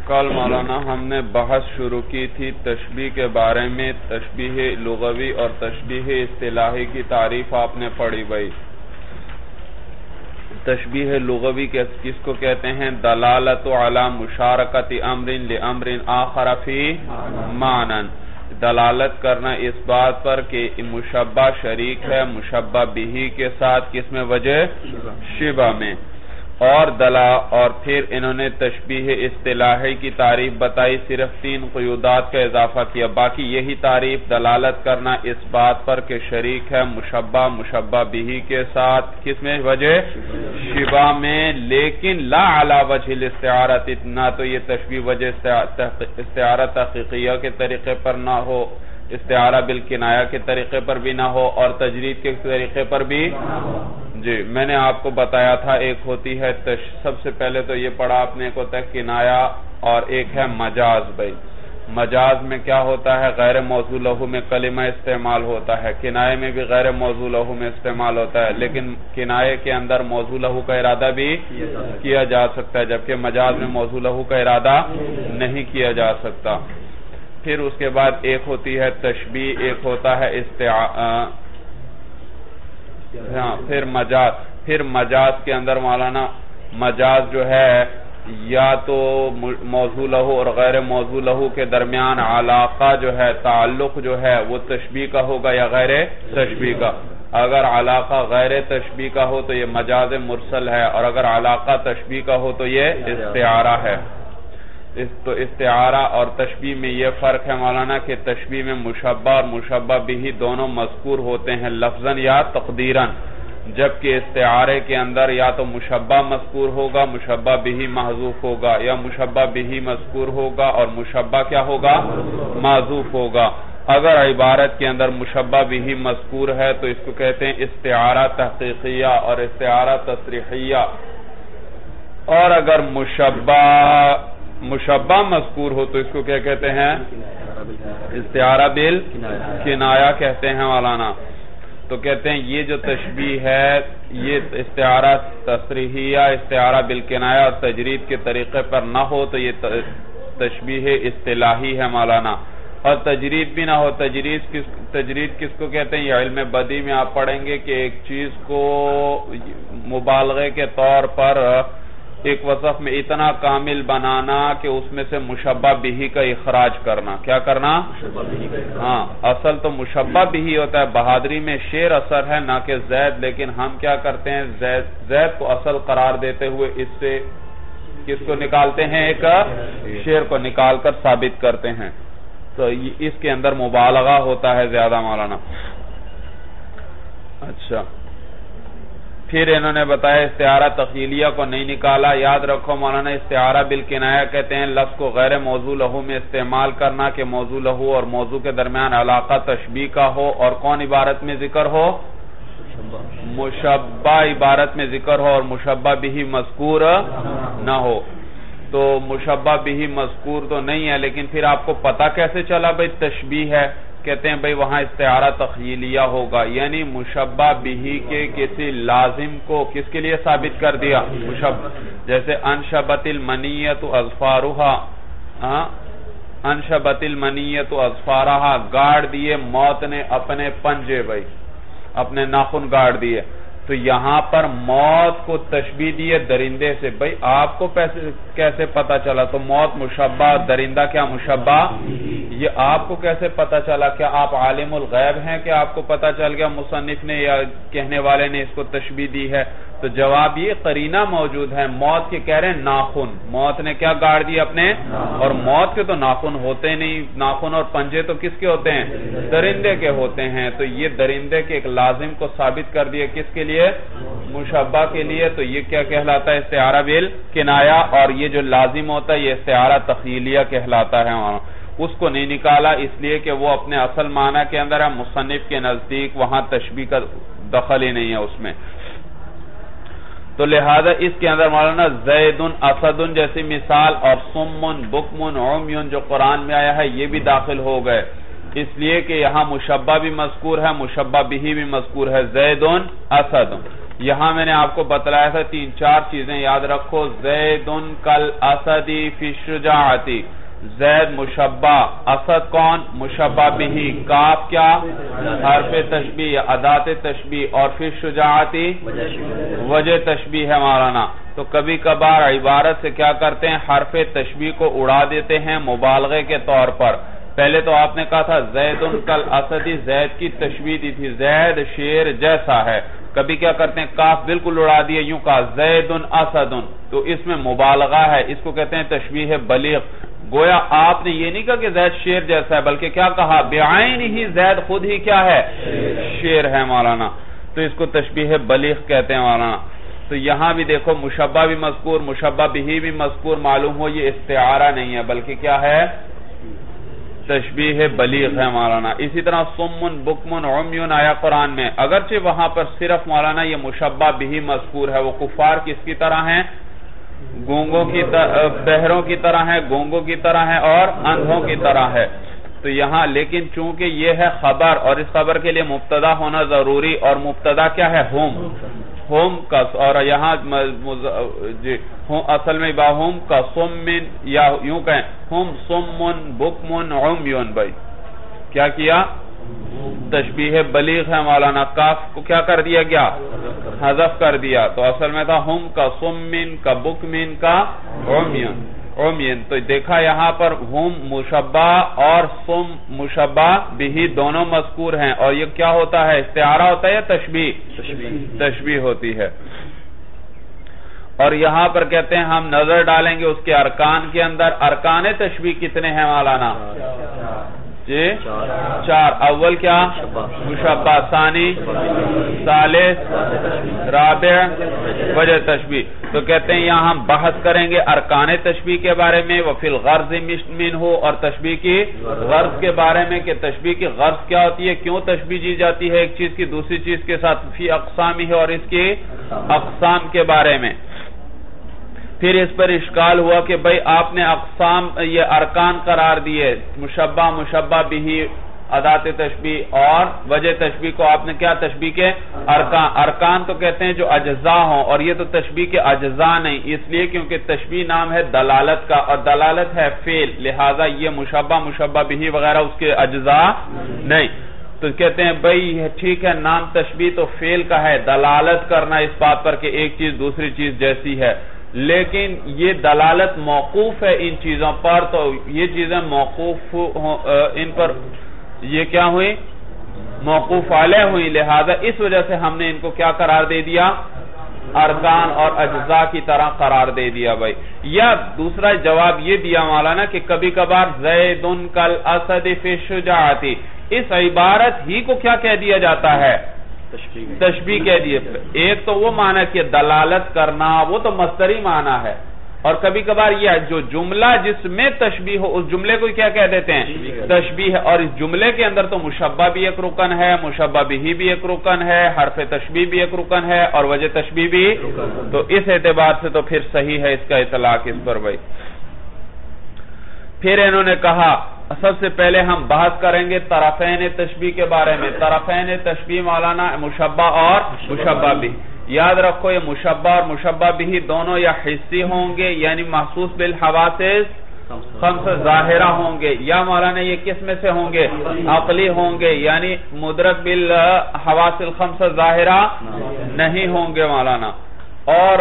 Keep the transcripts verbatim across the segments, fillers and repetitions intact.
کل مولانا ہم نے بحث شروع کی تھی تشبیہ کے بارے میں. تشبیہ لغوی اور تشبیہ اصطلاحی کی تعریف آپ نے پڑھی بھائی. تشبیہ لغوی کس کو کہتے ہیں؟ دلالت علی مشارکت امر لامر آخر فی معنی، دلالت کرنا اس بات پر کہ مشبہ شریک ہے مشبہ بہی کے ساتھ کس میں؟ وجہ شبہ میں. اور دلا اور پھر انہوں نے تشبیہ اصطلاحی کی تعریف بتائی، صرف تین قیودات کا اضافہ کیا، باقی یہی تعریف دلالت کرنا اس بات پر کہ شریک ہے مشبہ مشبہ بہی کے ساتھ کس میں؟ وجہ شبہ میں. لیکن لا علی وجہ الاستعارۃ، نہ تو یہ تشبیہ وجہ استعارہ تحقیقیہ کے طریقے پر نہ ہو، استعارہ بالکنایہ کے طریقے پر بھی نہ ہو، اور تجرید کے طریقے پر بھی. جی میں نے آپ کو بتایا تھا ایک ہوتی ہے تش... سب سے پہلے تو یہ پڑھا آپ نے، ایک ہوتا ہے کنایہ اور ایک ہے مجاز. بھائی مجاز میں کیا ہوتا ہے؟ غیر موضوع لہو میں کلمہ استعمال ہوتا ہے، کنایہ میں بھی غیر موضوع لہو میں استعمال ہوتا ہے، لیکن کنایہ کے اندر موضوع لہو کا ارادہ بھی کیا جا سکتا ہے، جبکہ مجاز میں موضوع لہو کا ارادہ نہیں کیا جا سکتا. پھر اس کے بعد ایک ہوتی ہے تشبیہ، ایک ہوتا ہے استعارہ، ہاں پھر مجاز. پھر مجاز کے اندر مولانا مجاز جو ہے یا تو موضوع لہو اور غیر موضوع لہو کے درمیان علاقہ جو ہے، تعلق جو ہے وہ تشبیہ کا ہوگا یا غیر تشبیہ کا. اگر علاقہ غیر تشبیہ کا ہو تو یہ مجاز مرسل ہے، اور اگر علاقہ تشبیہ کا ہو تو یہ استعارہ ہے. تو استعارہ اور تشبیہ میں یہ فرق ہے مولانا کہ تشبیہ میں مشبہ اور مشبہ بہی دونوں مذکور ہوتے ہیں لفظاً یا تقدیراً، جبکہ استعارے کے اندر یا تو مشبہ مذکور ہوگا مشبہ بہی محذوف ہوگا، یا مشبہ بہی مذکور ہوگا اور مشبہ کیا ہوگا؟ محذوف ہوگا. اگر عبارت کے اندر مشبہ بہی مذکور ہے تو اس کو کہتے ہیں استعارہ تحقیقیہ اور استعارہ تصریحیہ، اور اگر مشبہ مشبہ مذکور ہو تو اس کو کیا کہتے ہیں؟ استعارہ بالکنایہ کہتے ہیں مولانا. تو کہتے ہیں یہ جو تشبیہ ہے یہ استعارہ تصریحیہ، استعارہ بالکنایہ اور تجرید کے طریقے پر نہ ہو تو یہ تشبیہ اصطلاحی ہے مولانا. اور تجرید بھی نہ ہو، تجرید کس تجرید کس کو کہتے ہیں؟ یہ علم بدیع میں آپ پڑھیں گے کہ ایک چیز کو مبالغے کے طور پر ایک وصف میں اتنا کامل بنانا کہ اس میں سے مشبہ بہی کا اخراج کرنا. کیا کرنا؟ ہاں اصل تو مشبہ بہی ہوتا ہے. بہادری میں شعر اثر ہے نہ کہ زید، لیکن ہم کیا کرتے ہیں؟ زید زید کو اصل قرار دیتے ہوئے اس سے کس کو نکالتے ہیں؟ ایک شعر کو نکال کر ثابت کرتے ہیں. تو اس کے اندر مبالغہ ہوتا ہے زیادہ مولانا. اچھا پھر انہوں نے بتایا استعارہ تخیلیہ کو نہیں نکالا. یاد رکھو مولانا استعارہ بالکنایہ کہتے ہیں لفظ کو غیر موضوع لہو میں استعمال کرنا کہ موضوع لہو اور موضوع کے درمیان علاقہ تشبیہ کا ہو، اور کون عبارت میں ذکر ہو؟ مشبہ عبارت میں ذکر ہو اور مشبہ بہی مذکور نہ ہو. تو مشبہ بہی مذکور تو نہیں ہے، لیکن پھر آپ کو پتہ کیسے چلا بھئی تشبیہ ہے؟ کہتے ہیں بھئی وہاں استعارہ تخیلیہ ہوگا، یعنی مشبہ بہی کے کسی لازم کو کس کے لیے ثابت کر دیا؟ مشبہ. جیسے انشبت المنیۃ اظفارھا، انشبت المنیۃ اظفارھا، گاڑ دیے موت نے اپنے پنجے، بھئی اپنے ناخن گاڑ دیے. تو یہاں پر موت کو تشبیہ دیے درندے سے. بھئی آپ کو کیسے پتا چلا؟ تو موت مشبہ، درندہ کیا مشبہ؟ یہ آپ کو کیسے پتا چلا؟ کیا آپ عالم الغیب ہیں کہ آپ کو پتا چل گیا مصنف نے یا کہنے والے نے اس کو تشبیہ دی ہے؟ تو جواب یہ قرینہ موجود ہے. موت کے کہہ رہے ہیں ناخن، موت نے کیا گاڑ دی اپنے، اور موت کے تو ناخن ہوتے نہیں، ناخن اور پنجے تو کس کے ہوتے ہیں؟ درندے کے ہوتے ہیں. تو یہ درندے کے ایک لازم کو ثابت کر دیا کس کے لیے؟ مشبہ کے لیے. تو یہ کیا کہلاتا ہے؟ استعارہ بالکنایہ. اور یہ جو لازم ہوتا ہے یہ استعارہ تخیلیہ کہلاتا ہے. اس کو نہیں نکالا اس لیے کہ وہ اپنے اصل معنی کے اندر ہے، مصنف کے نزدیک وہاں تشبیہ کا دخل ہی نہیں ہے اس میں. تو لہذا اس کے اندر مولانا زید اسد جیسی مثال اور سمن بکمن عمیون جو قرآن میں آیا ہے یہ بھی داخل ہو گئے، اس لیے کہ یہاں مشبہ بھی مذکور ہے، مشبہ بہی بھی مذکور ہے، زید اسد. یہاں میں نے آپ کو بتلایا تھا تین چار چیزیں یاد رکھو. زیدن کل اسدی فی الشجاعتی، زید مشبہ، اسد کون؟ مشبہ بھی، کاف کیا؟ حرف تشبیہ یا ادات تشبیہ، اور فی الشجاعتی وجہ تشبیہ ہے مولانا. تو کبھی کبھار عبارت سے کیا کرتے ہیں، حرف تشبیہ کو اڑا دیتے ہیں مبالغے کے طور پر. پہلے تو آپ نے کہا تھا زیدن کل اسدی، زید کی تشبیہ دی تھی، زید شیر جیسا ہے. کبھی کیا کرتے ہیں، کاف بالکل اڑا دیے، یوں کہا زیدن اسدن، تو اس میں مبالغہ ہے، اس کو کہتے ہیں تشبیہ بلیغ. گویا آپ نے یہ نہیں کہا کہ زید شیر جیسا ہے، بلکہ کیا کہا، بعین ہی زید خود ہی کیا ہے، شیر ہے مولانا. تو اس کو تشبیہ بلیغ کہتے ہیں مولانا. تو یہاں بھی دیکھو مشبہ بھی مذکور، مشبہ بھی بھی مذکور، معلوم ہو یہ استعارہ نہیں ہے بلکہ کیا ہے، تشبیہ بلیغ ہے مولانا. اسی طرح سمن بکمن عمیون آیا قرآن میں، اگرچہ وہاں پر صرف مولانا یہ مشبہ بھی مذکور ہے. وہ کفار کس کی طرح ہیں، گونگوں کی بہروں کی طرح ہے، گونگوں کی طرح ہے اور اندھوں کی طرح ہے. تو یہاں لیکن چونکہ یہ ہے خبر، اور اس خبر کے لیے مبتدا ہونا ضروری، اور مبتدا کیا ہے، ہم ہم کا، اور یہاں جی اصل میں باہم کا سمن، یا یوں کہیں ہم سمن بکمن عمیون. بھائی کیا کیا، تشبیہ بلیغ ہے مولانا. کاف کو کیا کر دیا گیا، حذف کر دیا. تو اصل میں تھا ہم کا سمن کا بکمن کا عمیون عمین. تو دیکھا یہاں پر ہم مشبہ اور سم مشبہ بھی دونوں مذکور ہیں، اور یہ کیا ہوتا ہے، استعارہ ہوتا ہے یا تشبیہ، تشبیہ ہوتی ہے. اور یہاں پر کہتے ہیں ہم نظر ڈالیں گے اس کے ارکان کے اندر. ارکان تشبیہ کتنے ہیں مولانا، جی چار. اول کیا، مشبہ، ثانی ثالث رابع وجہ تشبیہ. تو کہتے ہیں یہاں ہم بحث کریں گے ارکان تشبیہ کے بارے میں، وفی الغرض منہ، اور تشبیہ کی غرض کے بارے میں کہ تشبیہ کی غرض کیا ہوتی ہے، کیوں تشبیہ دی جاتی ہے ایک چیز کی دوسری چیز کے ساتھ، فی اقسامی ہے، اور اس کی اقسام کے بارے میں. پھر اس پر اشکال ہوا کہ بھئی آپ نے اقسام یہ ارکان قرار دیے، مشبہ مشبہ بھی ادات تشبیہ اور وجہ تشبیہ کو آپ نے کیا، تشبیہ کے ارکان. ارکان تو کہتے ہیں جو اجزاء ہوں، اور یہ تو تشبیہ کے اجزاء نہیں، اس لیے کیونکہ تشبیہ نام ہے دلالت کا، اور دلالت ہے فعل، لہذا یہ مشبہ مشبہ بھی وغیرہ اس کے اجزاء نہیں. تو کہتے ہیں بھئی ٹھیک ہے، نام تشبیہ تو فعل کا ہے، دلالت کرنا اس بات پر کہ ایک چیز دوسری چیز جیسی ہے، لیکن یہ دلالت موقوف ہے ان چیزوں پر. تو یہ چیزیں موقوف ان پر یہ کیا ہوئی، موقوف علیہ ہوئی، لہذا اس وجہ سے ہم نے ان کو کیا قرار دے دیا، ارکان اور اجزاء کی طرح قرار دے دیا. بھائی یا دوسرا جواب یہ دیا مولانا کہ کبھی کبھار زیدن کل اسد فی الشجاعتی، اس عبارت ہی کو کیا کہہ دیا جاتا ہے، تشبیہ کہہ دیے. ایک تو وہ معنی کہ دلالت کرنا، وہ تو مصدری معنی ہے، اور کبھی کبھار یہ جو جملہ جس میں تشبیہ ہو اس جملے کو کیا کہہ دیتے ہیں، تشبیہ ہے. اور اس جملے کے اندر تو مشبہ بھی ایک رکن ہے، مشبہ بھی بھی ایک رکن ہے، حرف تشبیہ بھی ایک رکن ہے، اور وجہ تشبیہ بھی. تو اس اعتبار سے تو پھر صحیح ہے اس کا اطلاق اس پر. بھائی پھر انہوں نے کہا سب سے پہلے ہم بحث کریں گے طرفین تشبیہ کے بارے میں. طرفین تشبیہ مولانا مشبہ اور مشبہ بھی. یاد رکھو یہ مشبہ اور مشبہ بھی دونوں یا حسی ہوں گے، یعنی محسوس بالحواس خمس ظاہرہ ہوں گے، یا مولانا یہ کس میں سے ہوں گے، عقلی ہوں گے، یعنی مدرک بالحواس الخمس ظاہرہ نہیں ہوں گے مولانا. اور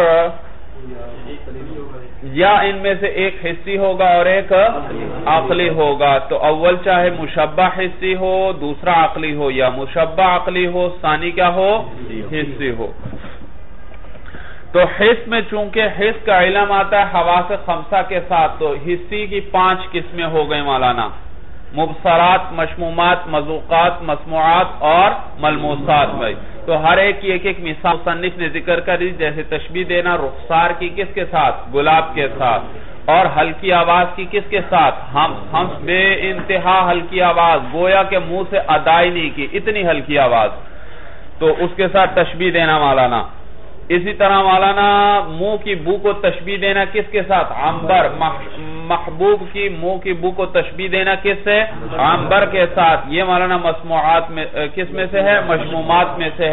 یا ان میں سے ایک حسی ہوگا اور ایک عقلی ہوگا. تو اول چاہے مشبہ حسی ہو، دوسرا عقلی ہو، یا مشبہ عقلی ہو، ثانی کیا ہو، حسی ہو. تو حس میں چونکہ حس کا علم آتا ہے حواس خمسہ کے ساتھ، تو حسی کی پانچ قسمیں ہو گئے مولانا، مبصرات، مشمومات، مذوقات، مسموعات اور ملموسات. بھائی تو ہر ایک کی ایک ایک مثال مصنف نے ذکر کری، جیسے تشبیہ دینا رخسار کی کس کے ساتھ، گلاب کے ساتھ، اور ہلکی آواز کی کس کے ساتھ، ہم ہم بے انتہا ہلکی آواز، گویا کے منہ سے ادائی نہیں کی، اتنی ہلکی آواز، تو اس کے ساتھ تشبیہ دینا مولانا. اسی طرح مولانا منہ کی بو کو تشبیہ دینا کس کے ساتھ، عنبر. محبوب کی منہ کی بو کو تشبیہ دینا کس سے، عنبر کے ساتھ. یہ مولانا مسموعات میں کس میں سے ہے، مشمومات میں سے ہے.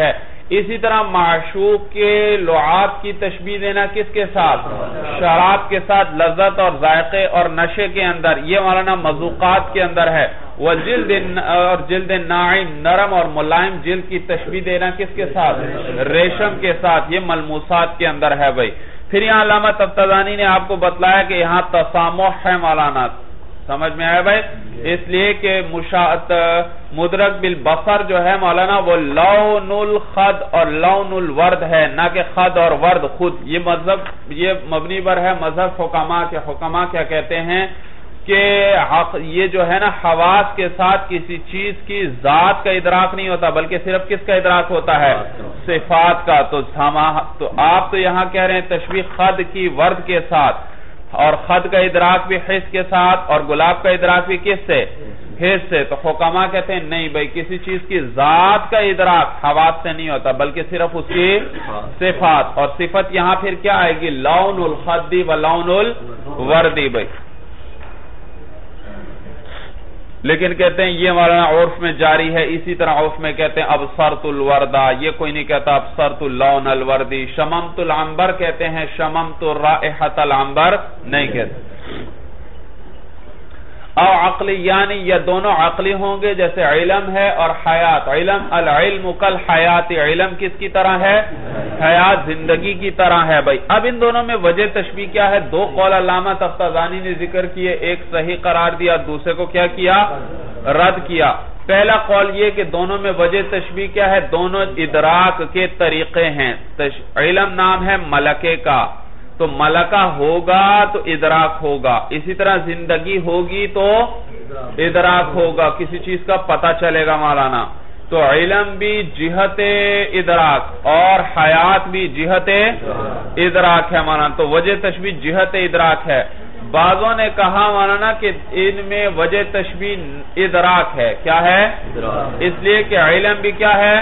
اسی طرح معشوق کے لعاب کی تشبیہ دینا کس کے ساتھ؟ شراب کے ساتھ، لذت اور ذائقے اور نشے کے اندر، یہ مولانا مذوقات کے اندر ہے۔ والجلد اور جلد ناعم، نرم اور ملائم جلد کی تشبیہ دینا کس کے ساتھ؟ ریشم کے ساتھ، یہ ملموسات کے اندر ہے بھائی۔ پھر یہاں علامہ طبطبانی نے آپ کو بتلایا کہ یہاں تسامح ہے مولانا، سمجھ میں آیا بھائی؟ اس لیے کہ مشاعت مدرک بالبصر جو ہے مولانا وہ لون الخد اور لون الورد ہے، نہ کہ خد اور ورد خود۔ یہ مذہب یہ مبنی پر ہے مذہب حکماء کے۔ حکماء کیا کہتے ہیں کہ یہ جو ہے نا حواس کے ساتھ کسی چیز کی ذات کا ادراک نہیں ہوتا، بلکہ صرف کس کا ادراک ہوتا ہے؟ صفات کا۔ تو آپ تو یہاں کہہ رہے ہیں تشبیہ خد کی ورد کے ساتھ، اور خد کا ادراک بھی حس کے ساتھ، اور گلاب کا ادراک بھی کس سے؟ حس سے۔ تو حکماء کہتے ہیں نہیں بھائی، کسی چیز کی ذات کا ادراک حواس سے نہیں ہوتا، بلکہ صرف اس کی صفات، اور صفت یہاں پھر کیا آئے گی؟ لون الخدی و لون الوردی بھائی۔ لیکن کہتے ہیں یہ مولانا عرف میں جاری ہے، اسی طرح عرف میں کہتے ہیں ابصرت الوردہ، یہ کوئی نہیں کہتا ابصرت اللون الوردی۔ شممت العنبر کہتے ہیں، شممت رائحۃ العنبر نہیں کہتے۔ او عقلی یعنی یہ دونوں عقلی ہوں گے، جیسے علم ہے اور حیات۔ علم العلم کل حیات، علم کس کی طرح ہے؟ حیات زندگی کی طرح ہے بھائی۔ اب ان دونوں میں وجہ تشبیہ کیا ہے؟ دو قول علامہ طبطبانی نے ذکر کیے، ایک صحیح قرار دیا، دوسرے کو کیا کیا؟ رد کیا۔ پہلا قول یہ کہ دونوں میں وجہ تشبیہ کیا ہے؟ دونوں ادراک کے طریقے ہیں۔ علم نام ہے ملکے کا، تو ملکہ ہوگا تو ادراک ہوگا، اسی طرح زندگی ہوگی تو ادراک ہوگا، کسی چیز کا پتہ چلے گا مولانا۔ تو علم بھی جہت ادراک اور حیات بھی جہت ادراک ہے مولانا، تو وجہ تشبیہ جہت ادراک ہے۔ بعضوں نے کہا مولانا کہ ان میں وجہ تشبیہ ادراک ہے، کیا ہے؟ اس لیے کہ علم بھی کیا ہے؟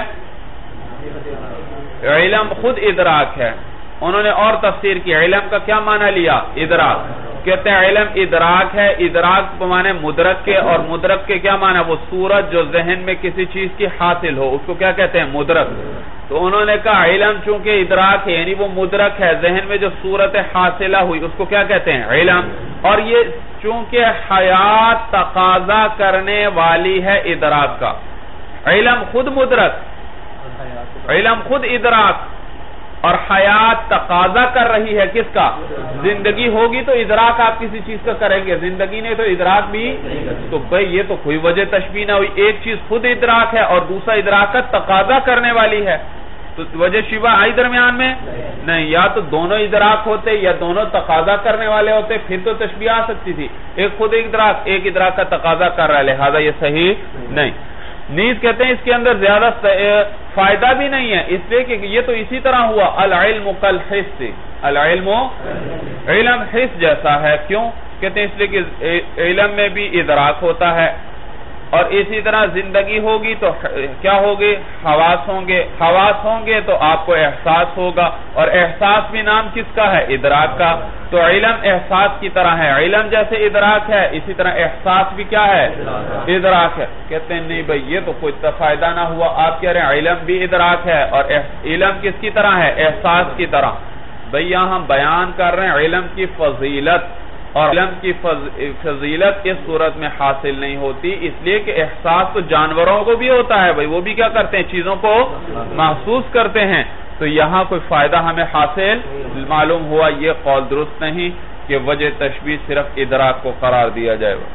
علم خود ادراک ہے۔ انہوں نے اور تفسیر کی، علم کا کیا معنی لیا؟ ادراک۔ کہتے ہیں علم ادراک ہے، ادراک معنی مدرک کے، اور مدرک کے کیا معنی؟ وہ صورت جو ذہن میں کسی چیز کی حاصل ہو، اس کو کیا کہتے ہیں؟ مدرک۔ تو انہوں نے کہا علم چونکہ ادراک ہے، یعنی وہ مدرک ہے، ذہن میں جو صورت حاصلہ ہوئی اس کو کیا کہتے ہیں؟ علم۔ اور یہ چونکہ حیات تقاضا کرنے والی ہے ادراک کا، علم خود مدرک، علم خود ادراک، اور حیات تقاضا کر رہی ہے کس کا؟ زندگی ہوگی تو ادراک آپ کسی چیز کا کریں گے، زندگی نہیں تو ادراک بھی۔ تو بھئی یہ تو کوئی وجہ تشبیہ نہ ہوئی، ایک چیز خود ادراک ہے اور دوسرا ادراک کا تقاضا کرنے والی ہے، تو وجہ شبہ آئی درمیان میں نہیں۔ یا تو دونوں ادراک ہوتے یا دونوں تقاضا کرنے والے ہوتے، پھر تو تشبیہ آ سکتی تھی۔ ایک خود ادراک، ایک ادراک کا تقاضا کر رہا ہے، لہذا یہ صحیح نہیں۔ نیز کہتے ہیں اس کے اندر زیادہ فائدہ بھی نہیں ہے، اس لیے کہ یہ تو اسی طرح ہوا العلم کالحس، العلم علم حس جیسا ہے۔ کیوں کہتے ہیں؟ اس لیے کہ علم میں بھی ادراک ہوتا ہے، اور اسی طرح زندگی ہوگی تو کیا ہوگی؟ حواس ہوں گے، حواس ہوں گے تو آپ کو احساس ہوگا، اور احساس بھی نام کس کا ہے؟ ادراک کا۔ تو علم احساس کی طرح ہے، علم جیسے ادراک ہے اسی طرح احساس بھی کیا ہے؟ ادراک ہے۔ کہتے ہیں نہیں بھئی یہ تو کوئی فائدہ نہ ہوا، آپ کہہ رہے ہیں علم بھی ادراک ہے اور علم کس کی طرح ہے؟ احساس کی طرح۔ بھئی یہاں ہم بیان کر رہے ہیں علم کی فضیلت، اور علم کی فضیلت اس صورت میں حاصل نہیں ہوتی، اس لیے کہ احساس تو جانوروں کو بھی ہوتا ہے بھئی، وہ بھی کیا کرتے ہیں؟ چیزوں کو محسوس کرتے ہیں۔ تو یہاں کوئی فائدہ ہمیں حاصل معلوم ہوا، یہ قول درست نہیں کہ وجہ تشبیہ صرف ادراک کو قرار دیا جائے گا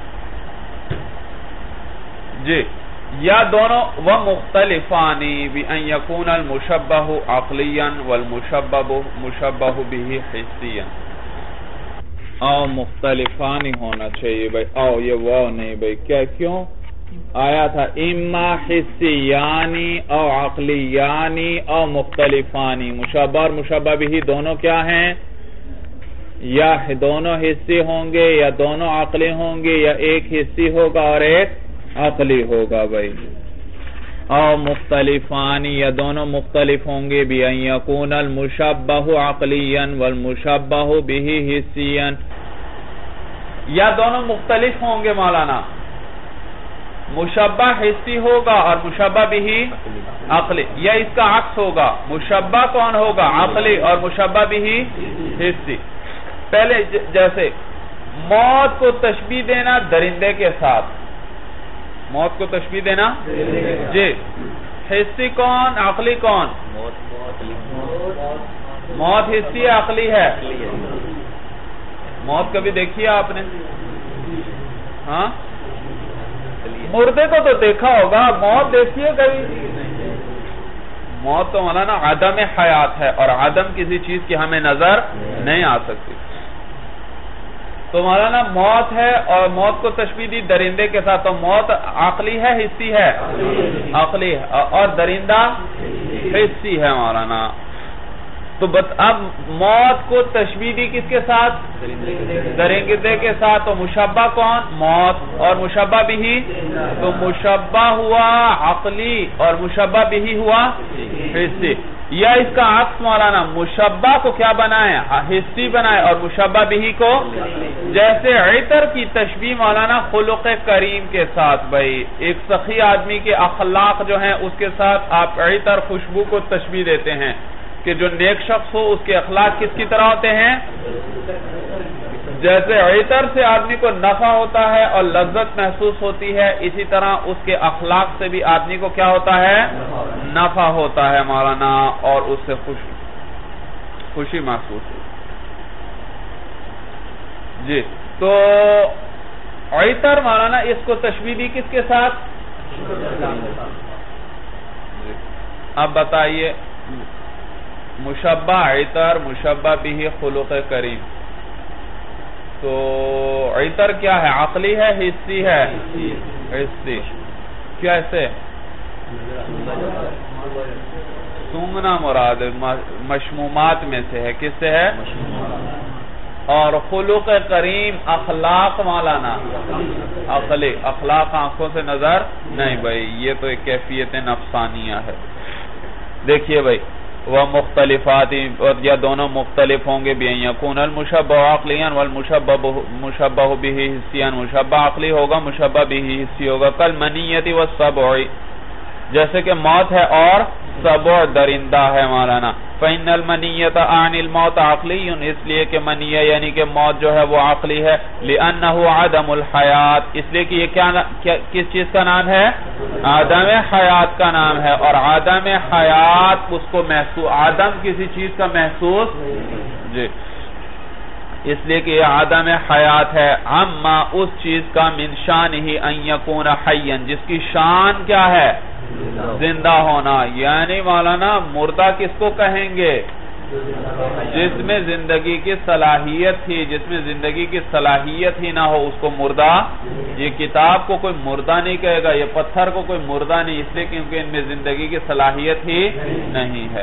جی۔ یا دونوں وَمُخْتَلِفَانِ بِأَنْ يَكُونَ الْمُشَبَّهُ عَقْلِيًا وَالْمُشَبَّهُ مُشَبَّهُ بِهِ حِسِّيًا۔ او مختلفان ہی ہونا چاہیے بھائی، او یہ واو نہیں بھائی، کیا کیوں آیا تھا؟ اما حسیانی او عقلیانی او مختلفانی، مشابہ اور مشابہ بھی دونوں کیا ہیں؟ یا دونوں حصے ہوں گے یا دونوں عقلی ہوں گے، یا ایک حصی ہوگا اور ایک عقلی ہوگا بھائی۔ او مختلفانی یا دونوں مختلف ہوں گے، بِأَنْ يَكُونَ الْمُشَبَّهُ عَقْلِيًا وَالْمُشَبَّهُ بِهِ حِسِّيًا، یا دونوں مختلف ہوں گے مولانا، مشبہ حسی ہوگا اور مشبہ بھی عقلی، یا اس کا عکس ہوگا، مشبہ کون ہوگا؟ عقلی، اور مشبہ بھی حسی۔ پہلے جیسے موت کو تشبیہ دینا درندے کے ساتھ، موت کو تشبیہ دینا جی، حسی کون، عقلی کون؟ موت حسی ہے عقلی ہے؟ موت کبھی دیکھی ہے آپ نے؟ ہاں مردے کو تو دیکھا ہوگا، موت دیکھی ہے کبھی؟ موت تو مولانا عدم حیات ہے، اور عدم کسی چیز کی ہمیں نظر نہیں آ سکتی۔ تو مولانا موت ہے اور موت کو تشبیہ دی درندے کے ساتھ، تو موت عقلی ہے حسی ہے؟ عقلی ہے، اور درندہ حسی ہے مولانا۔ تو بس اب موت کو تشبیہ دی کس کے ساتھ؟ درندے کے ساتھ، تو مشبہ کون؟ موت، اور مشبہ بھی، تو مشبہ ہوا عقلی اور مشبہ بھی ہوا حسی، یا اس کا عکس مولانا مشبہ کو کیا بنائے؟ حسی بنائے، اور مشبہ بھی کو، جیسے عطر کی تشبیہ مولانا خلق کریم کے ساتھ، بھائی ایک سخی آدمی کے اخلاق جو ہیں اس کے ساتھ آپ عطر خوشبو کو تشبیہ دیتے ہیں کہ جو نیک شخص ہو اس کے اخلاق کس کی طرح ہوتے ہیں؟ جیسے عطر سے آدمی کو نفع ہوتا ہے اور لذت محسوس ہوتی ہے، اسی طرح اس کے اخلاق سے بھی آدمی کو کیا ہوتا ہے؟ نفع ہوتا ہے مولانا، اور اس سے خوشی خوشی محسوس ہوتی جی۔ تو عطر مولانا اس کو تشبیہ دی کس کے ساتھ؟ اب بتائیے، مشبہ عطر، مشبہ بھی خلق کریم، تو عطر کیا ہے؟ عقلی ہے حسی ہے؟ حسی۔ کیا ایسے سونگنا مراد مشمومات میں سے ہے، کس سے ہے؟ اور خلق کریم اخلاق مولانا عقلی، اخلاق آنکھوں سے نظر نہیں، بھائی یہ تو ایک کیفیت نفسانیہ ہے۔ دیکھیے بھائی، وہ مختلفات، یا دونوں مختلف ہوں گے، بھی یکون المشبہ عقلیاً والمشبہ بھی حسیاً، مشبہ عقلی ہوگا، مشبہ بھی حسی ہوگا، کل منیت والسبع، جیسے کہ موت ہے اور سبع درندہ ہے مولانا۔ فإن المنیت عن الموت عقلی، اس لیے کہ منیہ یعنی کہ موت جو ہے وہ عقلی ہے، لأنه عدم الحیات، اس لیے کہ یہ کیا کس چیز کا نام ہے؟ عدم حیات کا نام ہے، اور عدم حیات اس کو محسوس، عدم کسی چیز کا محسوس جی، اس لیے کہ یہ عدم حیات ہے، اما اس چیز کا من شانہ ان یکون حیا، جس کی شان کیا ہے؟ زندہ ہونا، یعنی مولانا مردہ کس کو کہیں گے؟ جس میں زندگی کی صلاحیت تھی، جس میں زندگی کی صلاحیت ہی نہ ہو اس کو مردہ، یہ کتاب کو کوئی مردہ نہیں کہے گا، یہ پتھر کو کوئی مردہ نہیں، اس لیے کیونکہ ان میں زندگی کی صلاحیت ہی نہیں ہے۔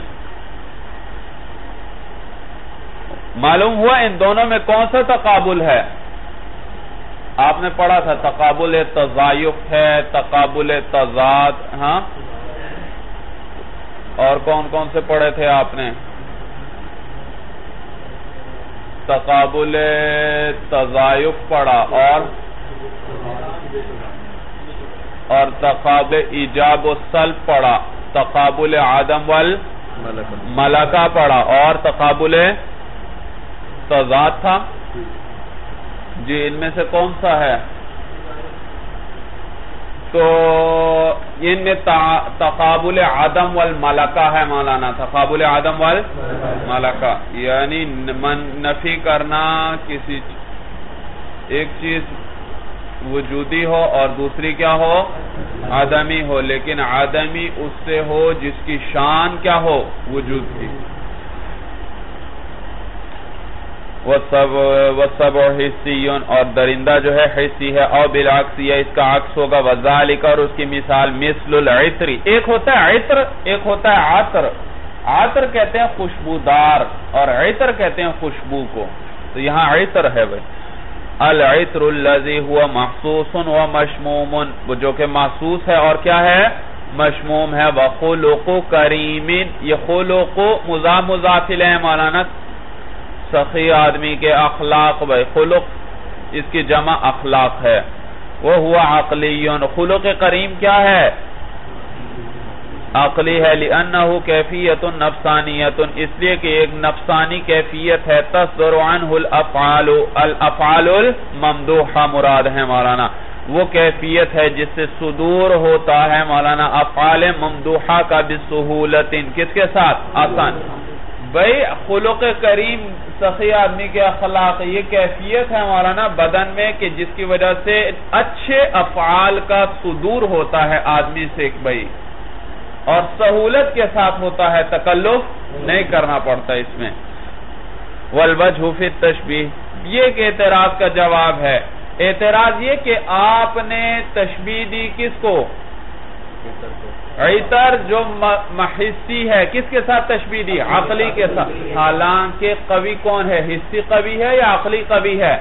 معلوم ہوا ان دونوں میں کون سا تقابل ہے؟ آپ نے پڑھا تھا تقابل تضایف ہے، تقابل تضاد، ہاں، اور کون کون سے پڑھے تھے آپ نے؟ تقابل تضایف پڑھا، اور اور تقابل ایجاب و سلب پڑھا، تقابل عدم والملکہ پڑھا، اور تقابل تضاد تھا جی۔ ان میں سے کون سا ہے؟ تو ان میں تقابل عدم والملکہ ہے مولانا، تقابل عدم والملکہ، یعنی نفی کرنا کسی ایک چیز وجودی ہو اور دوسری کیا ہو؟ عدمی ہو، لیکن عدمی اس سے ہو جس کی شان کیا ہو؟ وجود کی۔ وَالسَّبْعُ حِسِّيٌّ، اور درندہ جو ہے حسی ہے، اور بالعکس یہ اس کا عکس ہوگا، وَذَلِكَ، اور اس کی مثال مثل العطر، ایک ہوتا ہے عطر، ایک ہوتا ہے عطر۔ عطر کہتے ہیں خوشبودار اور عطر کہتے ہیں خوشبو کو، تو یہاں عطر ہے بھائی۔ العطر الذي هو محسوس ومشموم، وہ جو کہ محسوس ہے اور کیا ہے؟ مشموم ہے۔ وَخُلُقُ كَرِيمٍ، یہ خلق مضاف مضاف الیہ ہے مولانا، سخی آدمی کے اخلاق، بھائی خلق اس کی جمع اخلاق ہے۔ وَهُوَ عَقْلِيٌّ خلق کریم کیا ہے؟ عقلی ہے. لِأَنَّهُ کیفیت نفسانیت اس لیے کہ ایک نفسانی کیفیت ہے. تصدر عنہ الافعال الافعال الممدوحہ مراد ہے مولانا وہ کیفیت ہے جس سے صدور ہوتا ہے مولانا افعال ممدوحہ کا بسہولت کس کے ساتھ؟ آسان. بھئی خلق کریم سخی آدمی کے اخلاق یہ کیفیت ہے مولانا بدن میں کہ جس کی وجہ سے اچھے افعال کا صدور ہوتا ہے آدمی سے بھئی اور سہولت کے ساتھ ہوتا ہے تکلف نہیں کرنا پڑتا اس میں. والوجہ فی التشبیہ یہ ایک اعتراض کا جواب ہے. اعتراض یہ کہ آپ نے تشبیہ دی کس کو؟ عطر جو حسی ہے کس کے ساتھ تشبیہ دی؟ عقلی کے ساتھ. حالانکہ قوی کون ہے؟ حسی قوی ہے یا عقلی قوی ہے؟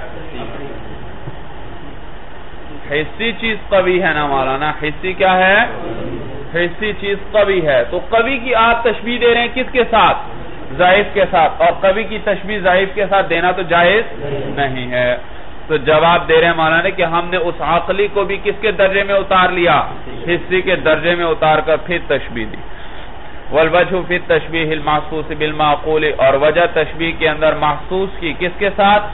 حسی چیز قوی ہے نا مولانا. حسی کیا ہے؟ حسی چیز قوی ہے. تو قوی کی آپ تشبیہ دے رہے ہیں کس کے ساتھ؟ ضعیف کے ساتھ. اور قوی کی تشبیہ ضعیف کے ساتھ دینا تو جائز نہیں ہے. تو جواب دے رہے ہیں مولانا کہ ہم نے اس عقلی کو بھی کس کے درجے میں اتار لیا؟ حسی کے درجے میں اتار کر پھر تشبیہ دی. والوجہ فی التشبیہ المحسوس بالمعقول اور وجہ تشبیہ کے اندر محسوس کی کس کے ساتھ؟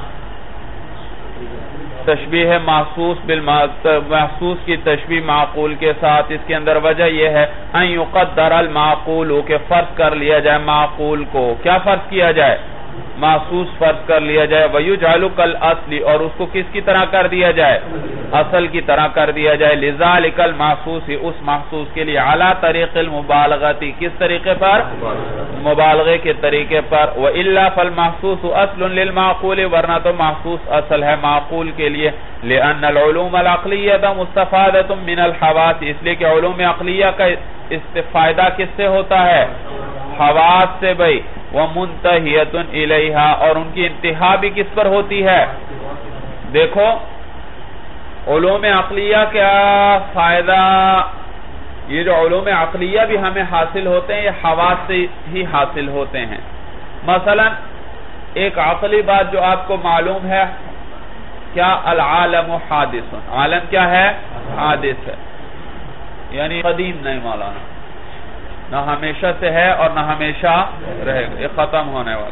تشبیہ محسوس بالمحسوس کی تشبیہ معقول کے ساتھ. اس کے اندر وجہ یہ ہے ان یقدر المعقول کہ فرض کر لیا جائے معقول کو. کیا فرض کیا جائے؟ محسوس فرض کر لیا جائے. وَيُجْعَلُ كَالْأَصْلِ اور اس کو کس کی طرح کر دیا جائے؟ اصل کی طرح کر دیا جائے. لِذَلِكَ الْمَحْسُوسِ اس محسوس کے لیے عَلَى طریق المبالغتی کس طریقے پر؟ مبالغے کے طریقے پر. وَإِلَّا فَالْمَحْسُوسُ أَصْلٌ لِلْمَعْقُولِ ورنہ تو محسوس اصل ہے معقول کے لیے. لِأَنَّ الْعُلُومَ الْعَقْلِيَّةَ مُسْتَفَادَةٌ مِنَ الْحَوَاسِ اس لیے کہ علوم عقلیہ کا استفادہ کس سے ہوتا ہے؟ حواس سے بھئی. وَمُنْتَحِيَةٌ إِلَيْهَا اور ان کی انتہا بھی کس پر ہوتی ہے؟ دیکھو علوم عقلیہ کیا فائدہ یہ جو علوم عقلیہ بھی ہمیں حاصل ہوتے ہیں یہ حواس سے ہی حاصل ہوتے ہیں. مثلا ایک عقلی بات جو آپ کو معلوم ہے کیا؟ العالم حادث. عالم کیا ہے؟ حادث ہے یعنی قدیم نہیں مولانا نہ ہمیشہ سے ہے اور نہ ہمیشہ رہے گا. یہ ختم ہونے والا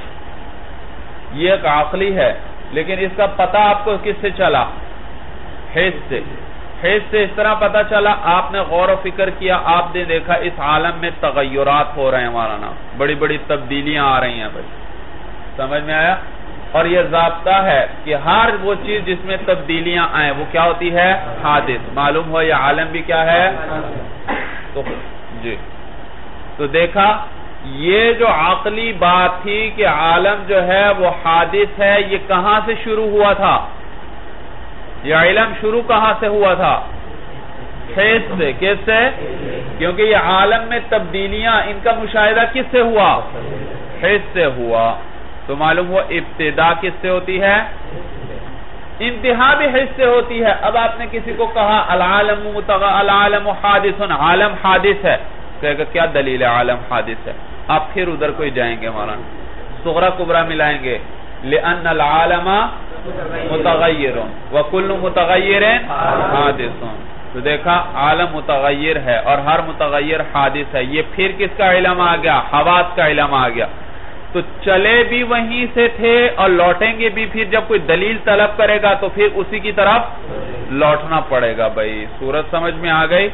یہ ایک عقلی ہے لیکن اس کا پتہ آپ کو کس سے چلا؟ حس سے. حس سے اس طرح پتہ چلا آپ نے غور و فکر کیا آپ نے دیکھا اس عالم میں تغیرات ہو رہے ہیں مولانا بڑی بڑی تبدیلیاں آ رہی ہیں بھائی. سمجھ میں آیا؟ اور یہ ضابطہ ہے کہ ہر وہ چیز جس میں تبدیلیاں آئیں وہ کیا ہوتی ہے؟ حادث. معلوم ہو یہ عالم بھی کیا ہے؟ تو جی تو دیکھا یہ جو عقلی بات تھی کہ عالم جو ہے وہ حادث ہے یہ کہاں سے شروع ہوا تھا؟ یہ علم شروع کہاں سے ہوا تھا؟ حس سے. کس سے؟ کیونکہ یہ عالم میں تبدیلیاں ان کا مشاہدہ کس سے ہوا؟ حس سے ہوا. تو معلوم ہوا ابتدا کس سے ہوتی ہے؟ انتہا بھی حس سے ہوتی ہے. اب آپ نے کسی کو کہا العالم العالم حادث عالم حادث ہے کہے گا کیا دلیل ہے عالم حادث ہے؟ آپ پھر ادھر کوئی جائیں گے مولانا صغرا کبرا ملائیں گے. لأن العالم متغیر وکل متغیر حادث. تو دیکھا عالم متغیر ہے اور ہر متغیر حادث ہے. یہ پھر کس کا علم آ گیا؟ حواس کا علم آ گیا. تو چلے بھی وہیں سے تھے اور لوٹیں گے بھی پھر جب کوئی دلیل طلب کرے گا تو پھر اسی کی طرف لوٹنا پڑے گا. بھائی صورت سمجھ میں آ گئی.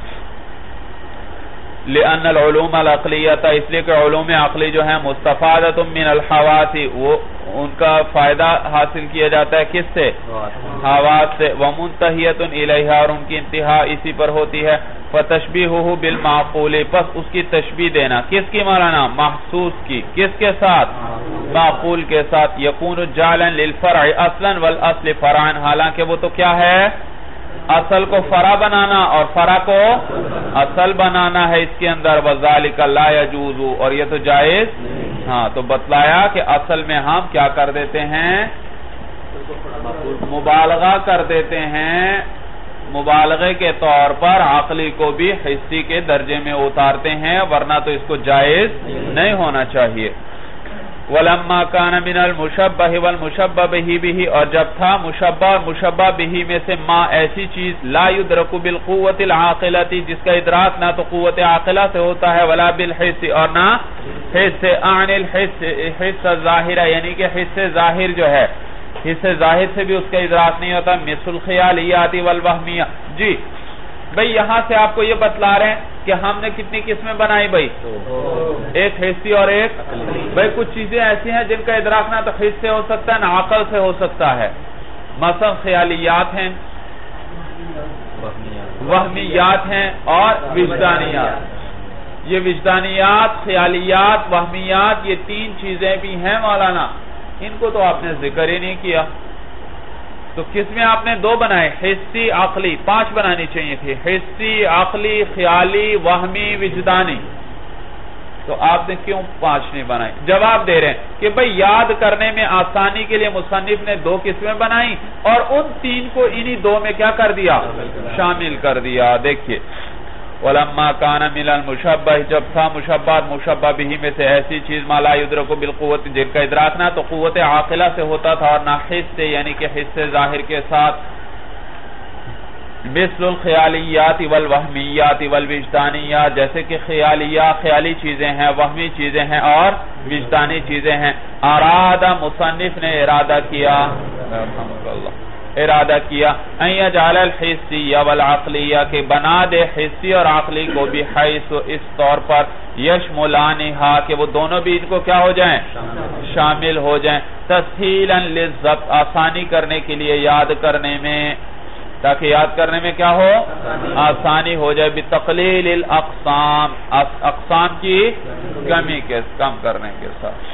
لأن العلوم العقلیۃ اس لیے کہ علوم عقلی جو ہیں مستفادۃ من الحواس وہ ان کا فائدہ حاصل کیا جاتا ہے کس سے؟ حواس سے. ومنتہیۃ الیہا اور ان کی انتہا اسی پر ہوتی ہے. فتشبیہہ بالمعقول پس اس کی تشبیہ دینا کس کی مولانا؟ محسوس کی. کس کے ساتھ؟ معقول کے ساتھ. یکون جعلا للفرع اصلا والاصل فرعا حالانکہ وہ تو کیا ہے؟ اصل کو فرع بنانا اور فرع کو اصل بنانا ہے اس کے اندر. وذالک لا یجوز اور یہ تو جائز. ہاں تو بتلایا کہ اصل میں ہم کیا کر دیتے ہیں؟ مبالغہ کر دیتے ہیں. مبالغے کے طور پر عقلی کو بھی حسی کے درجے میں اتارتے ہیں ورنہ تو اس کو جائز نہیں ہونا چاہیے. وَلَمَّا كَانَ مِنَ الْمُشَبَّهِ وَالْمُشَبَّهِ بِهِ، اور جب تھا مشبہ اور مشبہ بِهِ میں سے ما ایسی چیز لا يدرک بالقوت العاقلتی جس کا ادراک نہ تو قوت عاقلہ سے ہوتا ہے، ولا بالحس اور نہ حس عن الحس حس ظاہرہ یعنی کہ حس ظاہر جو ہے حس ظاہر سے بھی اس کا ادراک نہیں ہوتا، مثل الخیالیات والوہمیہ۔ جی بھئی یہاں سے آپ کو یہ بتلا رہے ہیں کہ ہم نے کتنی قسمیں بنائی بھئی، ایک حسی اور ایک بھئی کچھ چیزیں ایسی ہیں جن کا ادراک نہ تو حس سے ہو سکتا ہے نہ عقل سے ہو سکتا ہے، مثلا خیالیات ہیں، وہمیات ہیں اور وجدانیات۔ یہ وجدانیات، خیالیات، وہمیات یہ تین چیزیں بھی ہیں مولانا، ان کو تو آپ نے ذکر ہی نہیں کیا۔ تو کس میں آپ نے دو بنائے، حسی عقلی، پانچ بنانی چاہیے تھی، حسی عقلی خیالی وہمی وجدانی، تو آپ نے کیوں پانچ نہیں بنائی؟ جواب دے رہے ہیں کہ بھئی یاد کرنے میں آسانی کے لیے مصنف نے دو قسمیں بنائی اور ان تین کو انہی دو میں کیا کر دیا، شامل کر دیا۔ دیکھیے وَلَمَّا كَانَ مِنَ الْمُشَبَّهِ جب تھا مشبہ مشبہ بِهِ میں سے ایسی چیز ما لا يدرک بالقوت جن کا ادراک نہ تو قوت عاقلہ سے ہوتا تھا اور نہ حس سے یعنی کہ حس ظاہر کے ساتھ، مثل الخیالیات والوہمیات والوجدانیات جیسے کہ خیالیات خیالی چیزیں ہیں، وہمی چیزیں ہیں اور وجدانی چیزیں ہیں۔ ارادہ مصنف نے ارادہ کیا ارادہ کیا ان یجعل الحسی والعقلیہ کہ بنا دے حسی اور عقلی کو بھی حیث اس طور پر یشملانہا کہ وہ دونوں بھی ان کو کیا ہو جائیں، شامل ہو جائیں، تسہیلا للضبط آسانی کرنے کے لیے یاد کرنے میں، تاکہ یاد کرنے میں کیا ہو، آسانی ہو جائے، بتقلیل الاقسام اقسام کی کمی کے کم کرنے کے ساتھ۔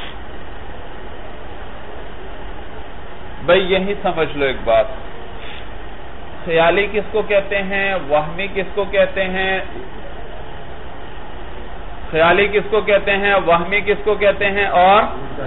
بھئی یہی سمجھ لو ایک بات، خیالی کس کو کہتے ہیں، وہمی کس کو کہتے ہیں، خیالی کس کو کہتے ہیں، وہمی کس کو کہتے ہیں اور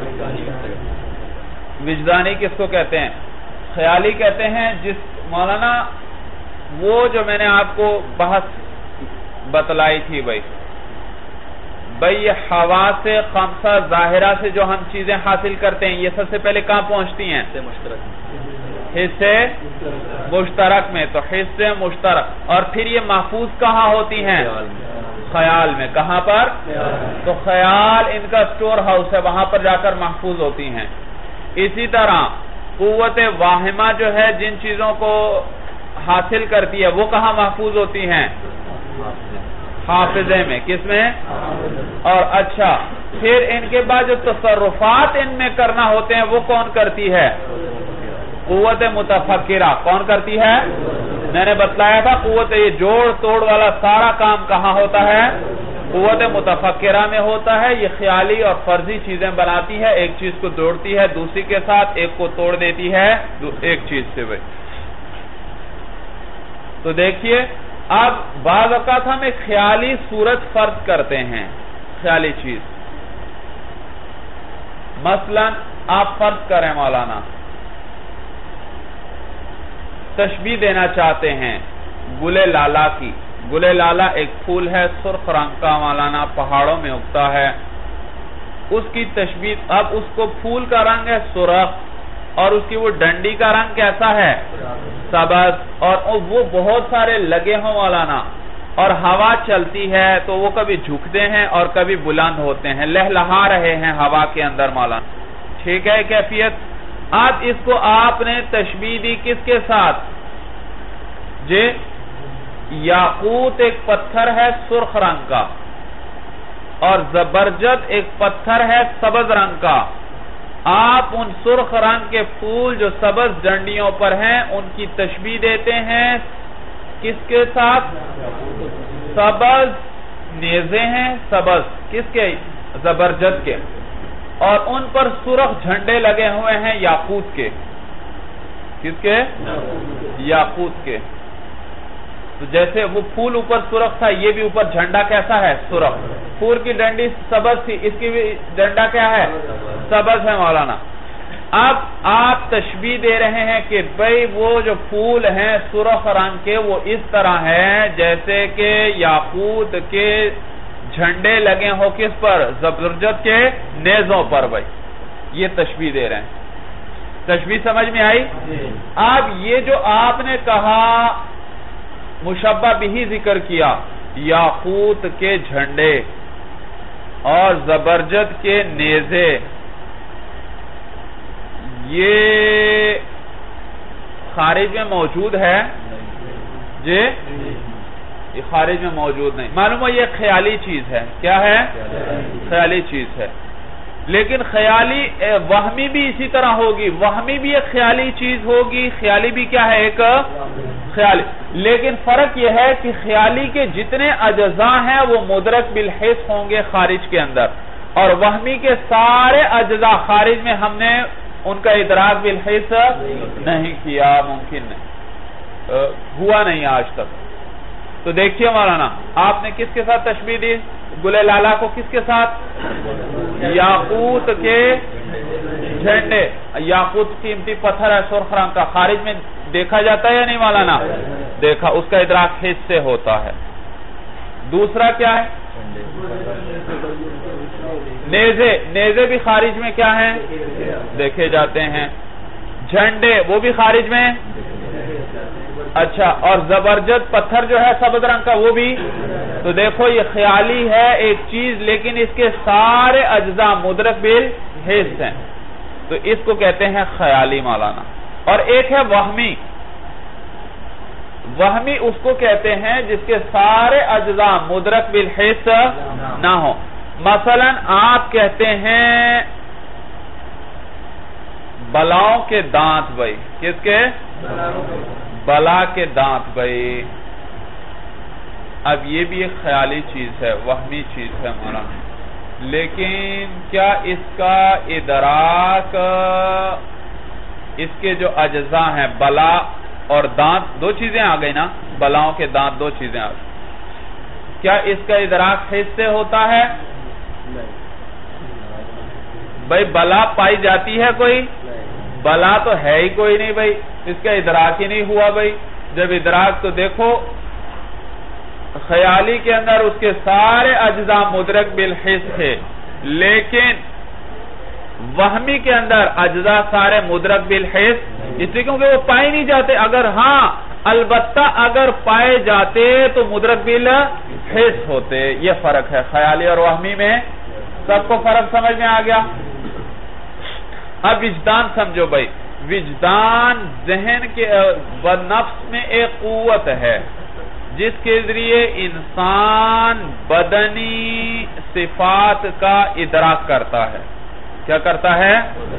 وجدانی کس کو کہتے ہیں؟ خیالی کہتے ہیں جس مولانا وہ جو میں نے آپ کو بحث بتلائی تھی بھئی بھئی یہ حواس خمسہ ظاہرہ سے جو ہم چیزیں حاصل کرتے ہیں یہ سب سے پہلے کہاں پہنچتی ہیں، حصے مشترک میں، تو حصے مشترک، اور پھر یہ محفوظ کہاں ہوتی ہیں، خیال میں، کہاں پر، تو خیال ان کا سٹور ہاؤس ہے، وہاں پر جا کر محفوظ ہوتی ہیں۔ اسی طرح قوت واہمہ جو ہے جن چیزوں کو حاصل کرتی ہے وہ کہاں محفوظ ہوتی ہیں، حافظے میں، کس میں، اور اچھا پھر ان کے بعد جو تصرفات ان میں کرنا ہوتے ہیں وہ کون کرتی ہے، قوت متفکرہ، کون کرتی ہے، میں نے بتلایا تھا قوت یہ جوڑ توڑ والا سارا کام کہاں ہوتا ہے، قوت متفکرہ میں ہوتا ہے۔ یہ خیالی اور فرضی چیزیں بناتی ہے، ایک چیز کو جوڑتی ہے دوسری کے ساتھ، ایک کو توڑ دیتی ہے ایک چیز سے۔ بھائی تو دیکھیے اب بعض اوقات ہم ایک خیالی صورت فرض کرتے ہیں، خیالی چیز، مثلا آپ فرض کریں مولانا تشبیہ دینا چاہتے ہیں گلے لالا کی، گلے لالا ایک پھول ہے سرخ رنگ کا مولانا، پہاڑوں میں اگتا ہے، اس کی تشبیہ، اب اس کو پھول کا رنگ ہے سرخ اور اس کی وہ ڈنڈی کا رنگ کیسا ہے، سبز، اور وہ بہت سارے لگے ہوں مولانا، اور ہوا چلتی ہے تو وہ کبھی جھکتے ہیں اور کبھی بلند ہوتے ہیں، لہلہا رہے ہیں ہوا کے اندر مولانا، ٹھیک ہے کیفیت۔ اب اس کو آپ نے تشبیہ دی کس کے ساتھ، جی یاقوت ایک پتھر ہے سرخ رنگ کا اور زبرجد ایک پتھر ہے سبز رنگ کا، آپ ان سرخ رنگ کے پھول جو سبز ڈنڈیوں پر ہیں ان کی تشبیہ دیتے ہیں کس کے ساتھ، سبز نیزے ہیں، سبز کس کے، زبرجد کے، اور ان پر سرخ جھنڈے لگے ہوئے ہیں یاقوت کے، کس کے، یاقوت کے۔ تو جیسے وہ پھول اوپر سرخ تھا یہ بھی اوپر جھنڈا کیسا ہے، سرخ، پھول کی ڈنڈی سبز تھی اس کی بھی ڈنڈا کیا ہے، سبز ہے مولانا۔ اب آپ تشبیہ دے رہے ہیں کہ بھئی وہ جو پھول ہیں سرخ رنگ کے وہ اس طرح ہیں جیسے کہ یاقوت کے جھنڈے لگے ہو کس پر، زبرجد کے نیزوں پر۔ بھائی یہ تشبیہ دے رہے ہیں. تشبیہ سمجھ میں آئی؟ اب یہ جو آپ نے کہا مشبہ بھی ذکر کیا، یاقوت کے جھنڈے اور زبرجد کے نیزے، یہ خارج میں موجود ہے جی؟ یہ خارج میں موجود نہیں. معلوم ہے یہ خیالی چیز ہے. کیا ہے؟ خیالی چیز ہے. لیکن خیالی وہمی بھی اسی طرح ہوگی. وہمی بھی ایک خیالی چیز ہوگی. خیالی بھی کیا ہے؟ ایک خیالی. لیکن فرق یہ ہے کہ خیالی کے جتنے اجزاء ہیں وہ مدرک بالحس ہوں گے خارج کے اندر، اور وہمی کے سارے اجزاء خارج میں ہم نے ان کا ادراک بالحس نہیں کیا، ممکن نہیں ہوا نہیں آج تک. تو دیکھیے مولانا، آپ نے کس کے ساتھ تشبیہ دی؟ گلے لالا کو کس کے ساتھ؟ یاقوت کے جھنڈے. یاقوت قیمتی پتھر ہے سرخ رنگ کا، خارج میں دیکھا جاتا ہے یا نہیں مولانا؟ دیکھا. اس کا ادراک حس سے ہوتا ہے. دوسرا کیا ہے؟ نیزے. نیزے بھی خارج میں کیا ہیں؟ دیکھے جاتے ہیں. جھنڈے وہ بھی خارج میں. اچھا، اور زبرجد پتھر جو ہے سبز رنگ کا وہ بھی. تو دیکھو یہ خیالی ہے ایک چیز، لیکن اس کے سارے اجزاء مدرک بالحس ہیں، تو اس کو کہتے ہیں خیالی مولانا. اور ایک ہے وہمی. وہمی اس کو کہتے ہیں جس کے سارے اجزاء مدرک بالحس نہ ہو. مثلا آپ کہتے ہیں بلاؤں کے دانت بھائی. کس کے؟ بلا کے دانت بھائی. اب یہ بھی ایک خیالی چیز ہے، وہمی چیز ہے مولانا. لیکن کیا اس کا ادراک، اس کے جو اجزاء ہیں بلا اور دانت، دو چیزیں آ گئی نا، بلاؤں کے دانت دو چیزیں آ گئی، کیا اس کا ادراک حس سے ہوتا ہے؟ بھائی بلا پائی جاتی ہے کوئی؟ بلا تو ہے ہی کوئی نہیں بھائی، اس کا ادراک ہی نہیں ہوا بھائی. جب ادراک تو دیکھو خیالی کے اندر اس کے سارے اجزاء مدرک بالحس ہے، لیکن وہمی کے اندر اجزاء سارے مدرک بالحس، اس لیے کیونکہ وہ پائے نہیں جاتے. اگر ہاں البتہ اگر پائے جاتے تو مدرک بالحس ہوتے. یہ فرق ہے خیالی اور وہمی میں. سب کو فرق سمجھ میں آ گیا؟ اب وجدان سمجھو بھائی. وجدان ذہن کے و نفس میں ایک قوت ہے جس کے ذریعے انسان بدنی صفات کا ادراک کرتا ہے. کیا کرتا ہے؟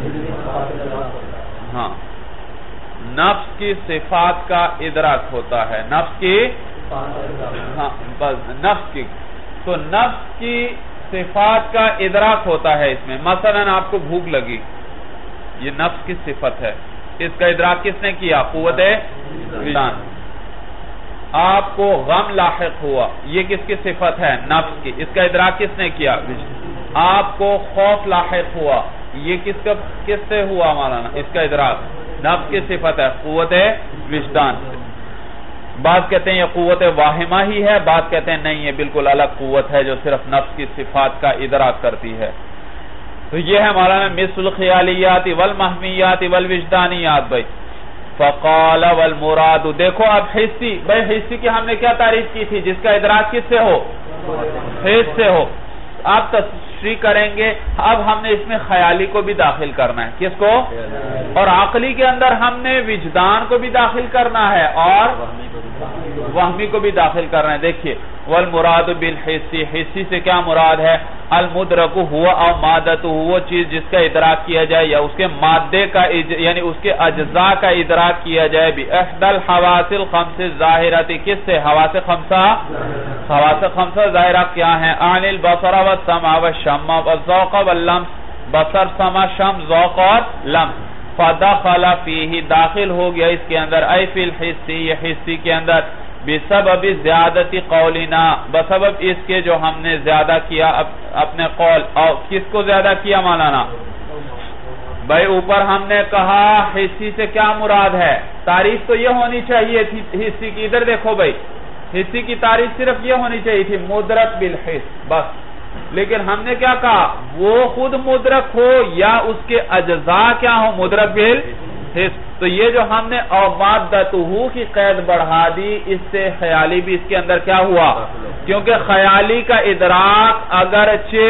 ہاں، نفس کی صفات کا ادراک ہوتا ہے. نفس کی ہاں بس نفس کی تو نفس کی صفات کا ادراک ہوتا ہے اس میں. مثلا آپ کو بھوک لگی، یہ نفس کی صفت ہے. اس کا ادراک کس نے کیا؟ قوت وجدان. آپ کو غم لاحق ہوا، یہ کس کی صفت ہے؟ نفس کی. اس کا ادراک کس نے کیا؟ آپ کو خوف لاحق ہوا، یہ کس کا کس سے ہوا مولانا؟ اس کا ادراک نفس کی صفت ہے، قوت وجدان سے. بعض کہتے ہیں یہ قوت واہمہ ہی ہے، بعض کہتے ہیں نہیں، یہ بالکل الگ قوت ہے جو صرف نفس کی صفات کا ادراک کرتی ہے. تو یہ ہے مولانا مثل الخیالیات والمحمیات والوجدانیات بھائی. فقال والمراد، دیکھو اب حسی بھائی، حسی کی ہم نے کیا تعریف کی تھی؟ جس کا ادراک کس سے ہو؟ حس سے ہو. آپ تشریح کریں گے. اب ہم نے اس میں خیالی کو بھی داخل کرنا ہے. کس کو؟ اور عقلی کے اندر ہم نے وجدان کو بھی داخل کرنا ہے اور وہمی کو بھی داخل کرنا ہے. دیکھیے والمراد بالحسی، حسی سے کیا مراد ہے؟ المدرک ہوا او مادت، وہ چیز جس کا ادراک کیا جائے یا اس کے مادے کا یعنی اس کے اجزاء کا ادراک کیا جائے. باحد الحواس الخمس الظاہرۃ، کس سے؟ حواس خمسہ. حواس خمسہ ظاہرہ کیا ہیں؟ عن البصر والسمع والشم والذوق واللمس. بصر، سمع، شم، ذوق اور لمس. فدخل فیہ، داخل ہو گیا اس کے اندر، ای فی الحسی، یہ حسی کے اندر. بسبب زیادتی قولنا، بسبب اس کے جو ہم نے زیادہ کیا اپنے قول. اور کس کو زیادہ کیا مولانا؟ بھائی اوپر ہم نے کہا حسی سے کیا مراد ہے؟ تعریف تو یہ ہونی چاہیے تھی حسی کی. ادھر دیکھو بھائی، حسی کی تعریف صرف یہ ہونی چاہیے تھی مدرک بالحس بس. لیکن ہم نے کیا کہا وہ خود مدرک ہو یا اس کے اجزاء کیا ہو مدرک بالحس. تو یہ جو ہم نے او مادتہو کی قید بڑھا دی اس سے خیالی بھی اس کے اندر کیا ہوا, کیونکہ خیالی کا ادراک اگرچہ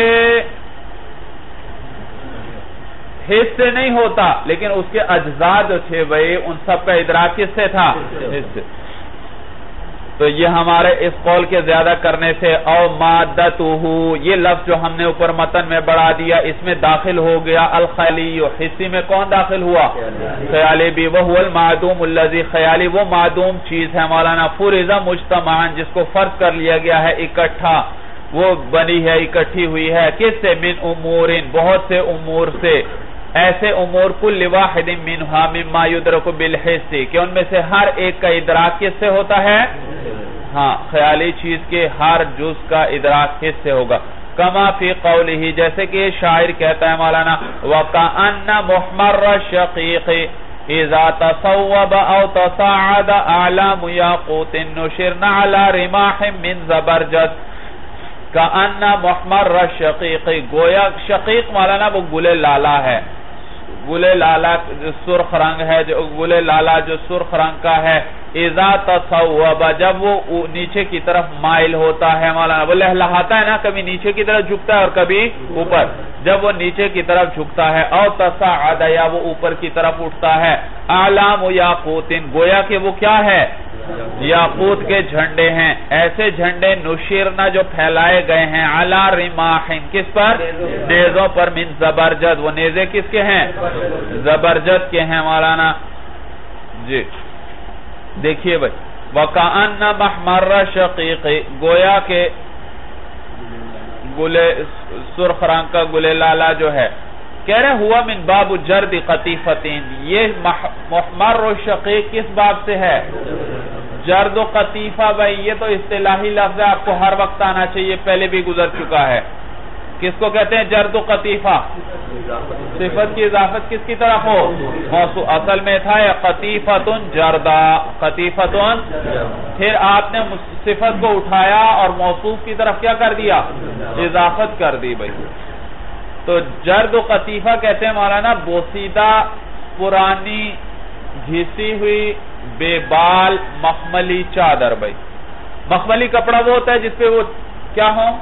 حس سے نہیں ہوتا لیکن اس کے اجزاء جو تھے بھئی ان سب کا ادراک کس سے تھا, حس سے. تو یہ ہمارے اس قول کے زیادہ کرنے سے او مادتہو یہ لفظ جو ہم نے اوپر متن میں بڑھا دیا اس میں داخل ہو گیا الخیلی, حصی میں کون داخل ہوا, خیالی بھی. وہو المعدوم الذی خیالی وہ معدوم چیز ہے مولانا فرض مجتمعاً جس کو فرض کر لیا گیا ہے اکٹھا, وہ بنی ہے اکٹھی ہوئی ہے کس سے, من امور بہت سے امور سے, ایسے امور کل واحد منہا مما یدرک بالحس کہ ان میں سے ہر ایک کا ادراک کس سے ہوتا ہے, ہاں خیالی چیز کے ہر جز کا ادراک حس سے ہوگا. کما فی قولہ جیسے کہ شاعر کہتا ہے مولانا وَكَأَنَّ مُحْمَرَّ الشَّقِيقِ اذا تصوب او تصاعد اعلام یاقوت نشرن علی رماح من زبرجد. کأن محمر الشقیق گویا شقیق مولانا وہ گل لالا ہے, گل لالا جو سرخ رنگ ہے, جو گل لالا جو سرخ رنگ کا ہے, اذا تصوب جب وہ نیچے کی طرف مائل ہوتا ہے مولانا وہ لہلہاتا ہے نا, کبھی نیچے کی طرف جھکتا ہے اور کبھی اوپر, جب وہ نیچے کی طرف جھکتا ہے او تصاعد یا وہ اوپر کی طرف اٹھتا ہے, اعلام یاقوت گویا کہ وہ کیا ہے یاقوت کے جھنڈے ہیں, ایسے جھنڈے نشیرنا جو پھیلائے گئے ہیں علی رماح کس پر, نیزوں پر, من زبرجد وہ نیزے کس کے ہیں, زبرجد کے ہیں مولانا. جی دیکھیے بھائی وَكَأَنَّ مَحْمَرَّ الشَّقِيقِ گویا کہ گلے سرخ رنگ کا گلے لالا جو ہے, کہہ رہے ہوا من باب جرد قطیفتین, یہ محمر و شقیق کس باب سے ہے, جرد و قطیفہ. بھائی یہ تو اصطلاحی لفظ ہے, آپ کو ہر وقت آنا چاہیے, پہلے بھی گزر چکا ہے. کس کو کہتے ہیں جرد و قطیفہ, صفت کی اضافت کس کی طرف ہو, موصوف اصل میں تھا قطیفتن جردا, قطیفتن پھر آپ نے صفت کو اٹھایا اور موصوف کی طرف کیا کر دیا, اضافت کر دی. بھائی تو جرد و قطیفہ کہتے ہیں مولانا بوسیدہ پرانی گھسی ہوئی بے بال مخملی چادر. بھائی مخملی کپڑا وہ ہوتا ہے جس پہ وہ کیا ہوں,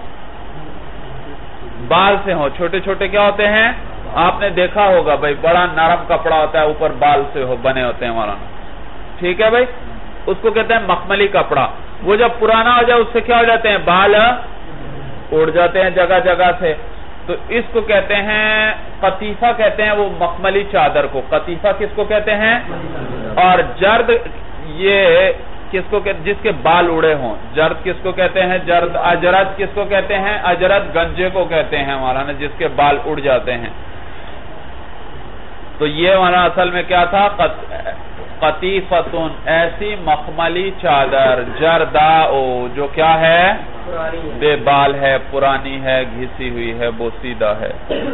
بال سے ہوں, چھوٹے چھوٹے کیا ہوتے ہیں, آپ نے دیکھا ہوگا بھائی بڑا نرم کپڑا ہوتا ہے, اوپر بال سے ہو بنے ہوتے ہیں مولانا, ٹھیک ہے بھائی, اس کو کہتے ہیں مخملی کپڑا. وہ جب پرانا ہو جائے اس سے کیا ہو جاتے ہیں, بال اڑ جاتے ہیں جگہ جگہ سے, تو اس کو کہتے ہیں قطیفہ, کہتے ہیں وہ مخملی چادر کو قطیفہ کس کو کہتے ہیں. اور جرد یہ کس کو کہتے, جس کے بال اڑے ہوں, جرد کس کو کہتے ہیں, جرد. اجرد کس کو کہتے ہیں, اجرد گنجے کو کہتے ہیں مولانا جس کے بال اڑ جاتے ہیں. تو یہ مولانا اصل میں کیا تھا, قطیفتن ایسی مخملی چادر, جرداؤ جو کیا ہے, بے بال ہے, پرانی ہے, گھسی ہوئی ہے, بوسیدہ ہے.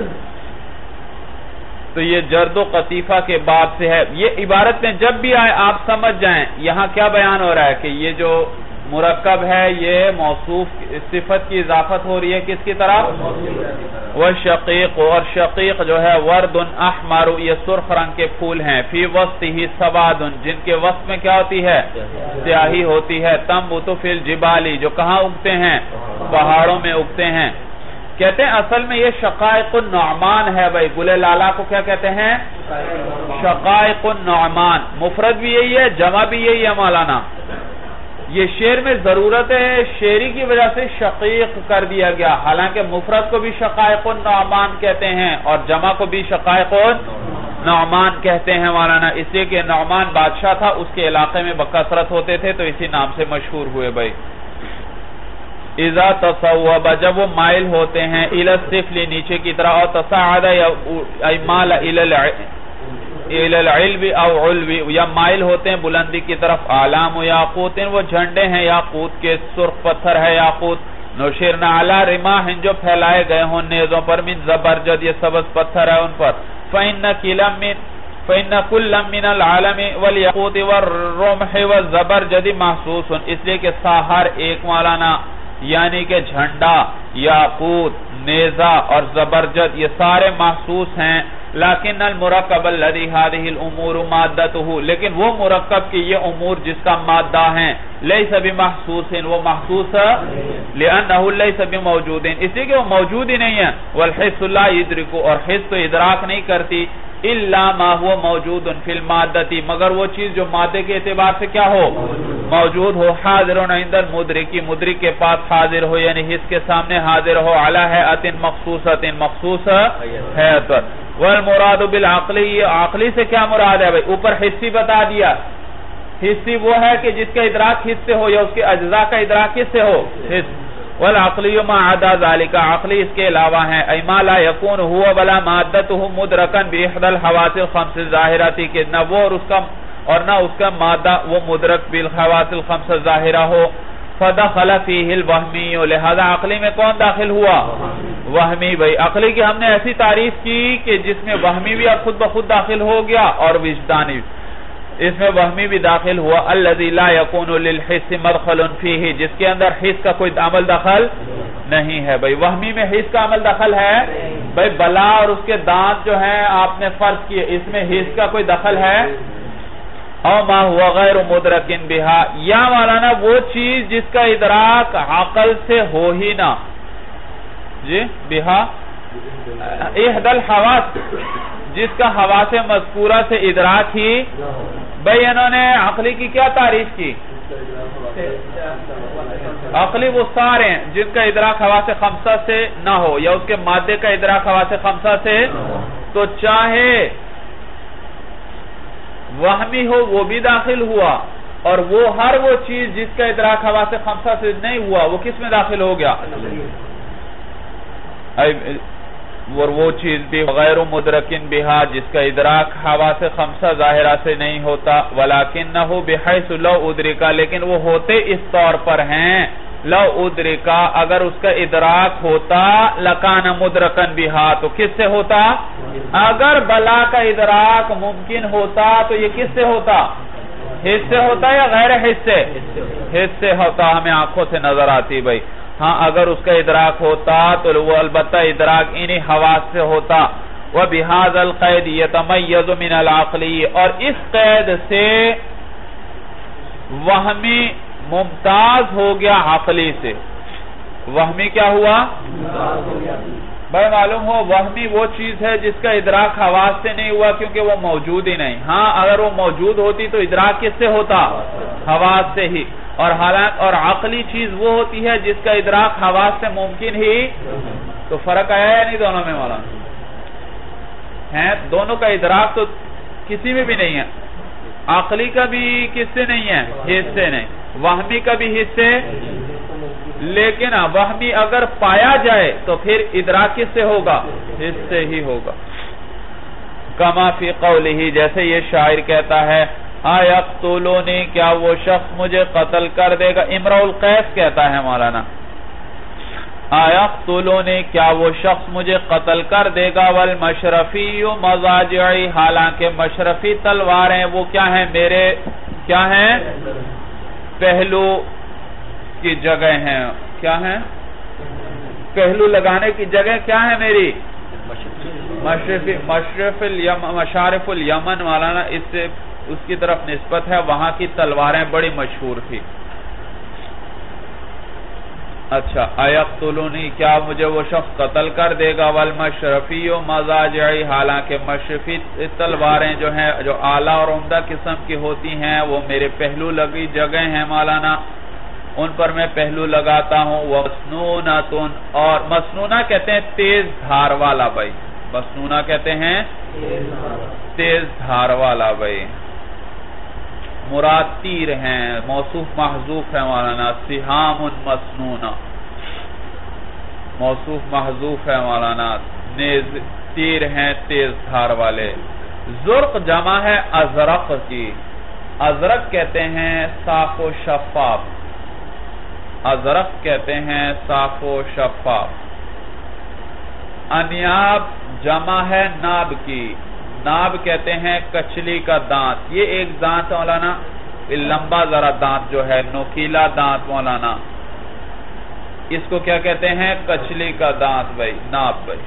تو یہ جرد و قطیفہ کے باب سے ہے. یہ عبارت میں جب بھی آئے آپ سمجھ جائیں یہاں کیا بیان ہو رہا ہے کہ یہ جو مرکب ہے یہ موصوف صفت کی اضافت ہو رہی ہے کس کی طرف, وہ شقیق, اور شقیق جو ہے ورد احمر یہ سرخ رنگ کے پھول ہیں, فی وسطہ سواد جن کے وسط میں کیا ہوتی ہے, سیاہی ہوتی ہے, تنبت فی الجبال جو کہاں اگتے ہیں, پہاڑوں میں اگتے ہیں. کہتے ہیں اصل میں یہ شقائق النعمان ہے. بھائی گلے لالا کو کیا کہتے ہیں, شقائق النعمان. مفرد بھی یہی ہے, جمع بھی یہی ہے مولانا. یہ شعر میں ضرورت ہے, شعری کی وجہ سے شقیق کر دیا گیا, حالانکہ مفرد کو بھی شقائق النعمان کہتے ہیں اور جمع کو بھی شقائق النعمان کہتے ہیں مولانا, اس لیے کہ نعمان بادشاہ تھا, اس کے علاقے میں بکثرت ہوتے تھے تو اسی نام سے مشہور ہوئے. بھائی اذا تصوب جب وہ مائل ہوتے ہیں, الی السفل نیچے کی طرح, اور تصاعد یا مال الی العلو او علوی یا مائل ہوتے ہیں بلندی کی طرف, اعلام یاقوت وہ جھنڈے ہیں یاقوت کے, سرخ پتھر ہے یاقوت, نشرنا علی رماح جو پھیلائے گئے ہوں نیزوں پر, من زبرجد یہ سبز پتھر ہے ان پر, فإن كلا من فإن كل من العالم والياقوت والرمح والزبرجد محسوس, اس لیے کہ ہر ایک مولانا یعنی کہ جھنڈا یاقوت، نیزہ اور زبرجد یہ سارے محسوس ہیں. لیکن المرکب الذی هذه الامور مادته، لیکن وہ مرکب کی یہ امور جس کا مادہ ہیں، لیس بمحسوس، وہ محسوس لانه لیس بموجود، اس لیے کہ وہ موجود ہی نہیں ہے. والحس لا يدرك، اور حس تو ادراک نہیں کرتی، الا ما هو موجود فی المادتی، مگر وہ چیز جو مادے کے اعتبار سے کیا ہو، موجود ہو. حاضر عند المدرکی، مدرک کے پاس حاضر ہو، یعنی حس کے سامنے حاضر ہو. علی ہیئۃ مخصوصۃ، مخصوص ہیئت پر. والمراد بالعقلی، یہ عقلی سے کیا مراد ہے بھئی؟ اوپر حسی بتا دیا. حسی وہ ہے کہ جس کا ادراک حس سے ہو، یا اس کے اجزاء کا ادراک کس سے ہو، حس. والعقلی ما عدا ذالک، عقلی اس کے علاوہ ہیں. ای ما لا یکون هو ولا مادته مدرکا باحدى الحواس الخمس الظاہرۃ، کہ نہ وہ اور اس کا اور نہ اس کا مادہ وہ مدرک بالحواس الخمس الظاہرہ ہو. فدخل فیہ الوہمی، لہذا عقلی میں کون داخل ہوا، وہمی. بھئی عقلی کی ہم نے ایسی تعریف کی کہ جس میں وہمی بھی اب خود بخود داخل ہو گیا اور وجدانی، اس میں وہمی بھی داخل ہوا. الذی لا یکون للحس مدخل فیہ، جس کے اندر حس کا کوئی عمل دخل نہیں ہے. بھئی وہمی میں حس کا عمل دخل ہے. بھئی بلا اور اس کے دانت جو ہیں آپ نے فرض کیے، اس میں حس کا کوئی دخل ہے. او ما ہوا غیر مدرک بہا، یا مولانا وہ چیز جس کا ادراک عقل سے ہو ہی نہ، جی بہا احدى الحواس، جس کا حواس مذکورہ سے ادراک ہی. بھئی انہوں نے عقلی کی کیا تعریف کی؟ عقلی وہ سارے ہیں جن کا ادراک حواس خمسہ سے نہ ہو، یا اس کے مادے کا ادراک حواس خمسہ سے. تو چاہے وہمی ہو وہ بھی داخل ہوا، اور وہ ہر وہ چیز جس کا ادراک حواس خمسہ سے نہیں ہوا وہ کس میں داخل ہو گیا، اور وہ چیز بھی غیر مدرکن بہا، جس کا ادراک حواس خمسہ ظاہرہ سے نہیں ہوتا. ولیکنہ بحیث لو ادرکا، لیکن وہ ہوتے اس طور پر ہیں، لو ادرکا اگر اس کا ادراک ہوتا، لکان مدرکن بہا، تو کس سے ہوتا، اگر بلا کا ادراک ممکن ہوتا تو یہ کس سے ہوتا، حس سے ہوتا یا غیر حس سے، حس سے ہوتا. ہمیں آنکھوں سے نظر آتی. بھئی ہاں اگر اس کا ادراک ہوتا تو وہ البتہ ادراک انہی حواس سے ہوتا. وَبِهَذَا الْقَيْدِ يَتَمَيَّزُ مِنَ الْعَقْلِي، اور اس قید سے وہمی ممتاز ہو گیا عقلی سے. وہمی کیا ہوا، بھائی معلوم ہو وہمی وہ چیز ہے جس کا ادراک حواس سے نہیں ہوا کیونکہ وہ موجود ہی نہیں. ہاں اگر وہ موجود ہوتی تو ادراک کس سے ہوتا، حواس سے ہی. اور حالانکہ اور عقلی چیز وہ ہوتی ہے جس کا ادراک حواس سے ممکن ہی. تو فرق آیا ہے نہیں دونوں میں مولانا؟ ہیں دونوں کا ادراک تو کسی میں بھی نہیں ہے. عقلی کا بھی کس سے نہیں ہے، حس سے نہیں. وہمی کا بھی حس سے، لیکن وہمی اگر پایا جائے تو پھر ادراک کس سے ہوگا، حس سے ہی ہوگا. کما فی قولہ، جیسے یہ شاعر کہتا ہے، آیقتلونی، کیا وہ شخص مجھے قتل کر دے گا. امرؤ القیس کہتا ہے مولانا، آیقتلونی، کیا وہ شخص مجھے قتل کر دے گا. والمشرفی مضاجعی، حالانکہ مشرفی تلواریں وہ کیا ہیں، میرے کیا ہیں، پہلو کی جگہ ہیں. کیا ہیں، پہلو لگانے کی جگہ کیا ہے میری، مشرف مشرف الیمن، مشارف الیمن مولانا اس سے اس کی طرف نسبت ہے. وہاں کی تلواریں بڑی مشہور تھی. اچھا، آیقتلونی، کیا مجھے وہ شخص قتل کر دے گا. والمشرفی مضاجعی، حالانکہ مشرفی تلواریں جو ہیں جو اعلیٰ اور عمدہ قسم کی ہوتی ہیں وہ میرے پہلو لگی جگہ ہیں مولانا، ان پر میں پہلو لگاتا ہوں. وَمَسْنُونَةٌ، اور مسنونہ کہتے ہیں تیز دھار والا. بھائی مسنونہ کہتے ہیں تیز دھار والا. بھائی مراد تیر ہیں، موصوف محذوف ہے مولانا. سہام مسنونہ موصوف محذوف ہے مولانا. نیز تیر ہیں تیز دھار والے. زرق جمع ہے ازرق کی. ازرق کہتے ہیں صاف و شفاف، ازرق کہتے ہیں صاف و شفاف. انیاب جمع ہے ناب کی. ناب کہتے ہیں کچلی کا دانت. یہ ایک دانت مولانا، لمبا ذرا دانت جو ہے، نوکیلا دانت مولانا. اس کو کیا کہتے ہیں؟ کچلی کا دانت بھائی، ناپ بھائی.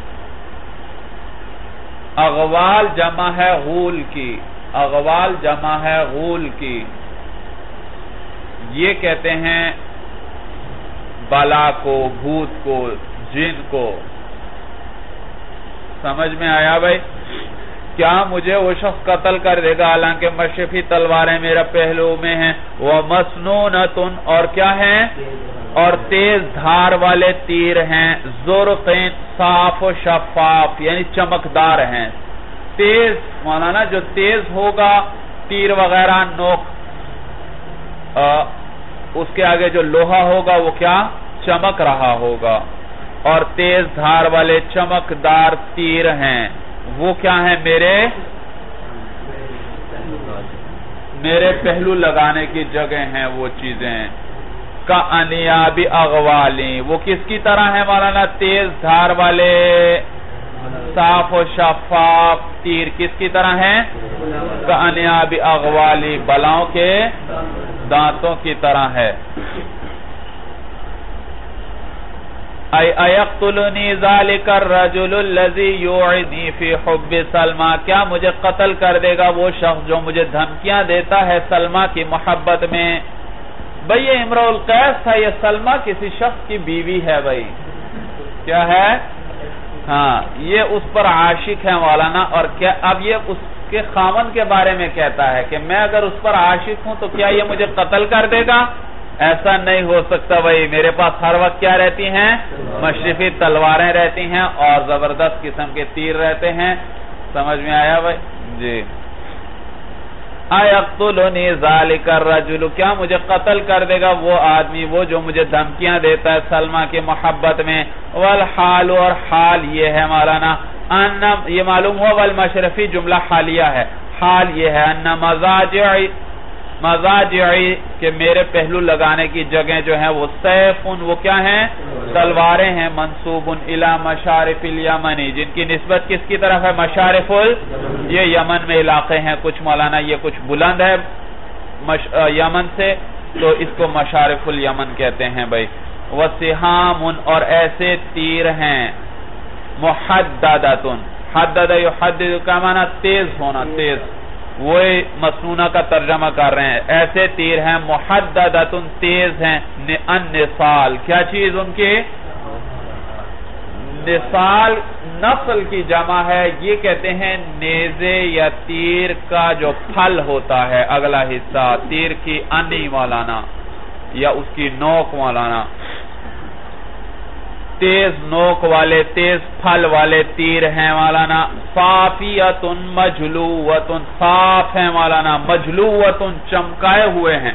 اغوال جمع ہے غول کی، اغوال جمع ہے غول کی. یہ کہتے ہیں بلا کو، بھوت کو، جن کو. سمجھ میں آیا بھائی؟ کیا مجھے وہ شخص قتل کر دے گا حالانکہ مشرفی تلواریں میرا پہلو میں ہیں. وَمَسْنُونَةٌ اور کیا ہیں؟ اور تیز دھار والے تیر ہیں. زُرْقٍ صاف و شفاف یعنی چمکدار ہیں. تیز مولانا جو تیز ہوگا تیر وغیرہ نوک، اس کے آگے جو لوہا ہوگا وہ کیا؟ چمک رہا ہوگا. اور تیز دھار والے چمکدار تیر ہیں. وہ کیا ہیں؟ میرے میرے پہلو لگانے کی جگہ ہیں وہ چیزیں. کا انیاب اغوالی، وہ کس کی طرح ہے مولانا؟ تیز دھار والے صاف و شفاف تیر کس کی طرح ہیں؟ کا انیاب اغوالی، بلاؤں کے دانتوں کی طرح ہے. ایقتلنی ذالک الرجل الذی یوعدنی فی حب سلمہ، کیا مجھے قتل کر دے گا وہ شخص جو مجھے دھمکیاں دیتا ہے سلمہ کی محبت میں. بھئی یہ امرؤ القیس تھا، یہ سلمہ کسی شخص کی بیوی ہے. بھئی کیا ہے؟ ہاں یہ اس پر عاشق ہے مولانا. اور کیا اب یہ اس کے خامن کے بارے میں کہتا ہے کہ میں اگر اس پر عاشق ہوں تو کیا یہ مجھے قتل کر دے گا؟ ایسا نہیں ہو سکتا بھائی. میرے پاس ہر وقت کیا رہتی ہیں؟ مشرفی تلواریں رہتی ہیں اور زبردست قسم کے تیر رہتے ہیں. سمجھ میں آیا بھائی؟ جی. ایقتلنی ذالک الرجل، کیا مجھے قتل کر دے گا وہ آدمی وہ جو مجھے دھمکیاں دیتا ہے سلمہ کی محبت میں. والحال، اور حال یہ ہے مولانا، ان یہ معلوم ہوا والمشرفی جملہ حالیہ ہے. حال یہ ہے ان مضاجعی مضاجعی کہ میرے پہلو لگانے کی جگہیں جو ہیں وہ سیفن، وہ کیا ہیں؟ تلواریں ہیں. منصوب الی مشارف الیمنی، جن کی نسبت کس کی طرف ہے؟ مشارف ال یہ یمن میں علاقے ہیں کچھ مولانا. یہ کچھ بلند ہے یمن سے تو اس کو مشارف الیمن کہتے ہیں بھائی. وسہام، اور ایسے تیر ہیں. محددۃ، حدد یحدد کا معنی تیز ہونا، تیز. وہ مسنونہ کا ترجمہ کر رہے ہیں. ایسے تیر ہیں محددۃ، تیز ہیں. النصال، کیا چیز ان کی؟ نصال نصل کی جمع ہے. یہ کہتے ہیں نیزے یا تیر کا جو پھل ہوتا ہے اگلا حصہ، تیر کی انی مولانا یا اس کی نوک مولانا. تیز نوک والے، تیز پھل والے تیر ہیں مولانا. صافیت مجلوۃ، صاف ہیں مولانا. مجلوۃ، چمکائے ہوئے ہیں.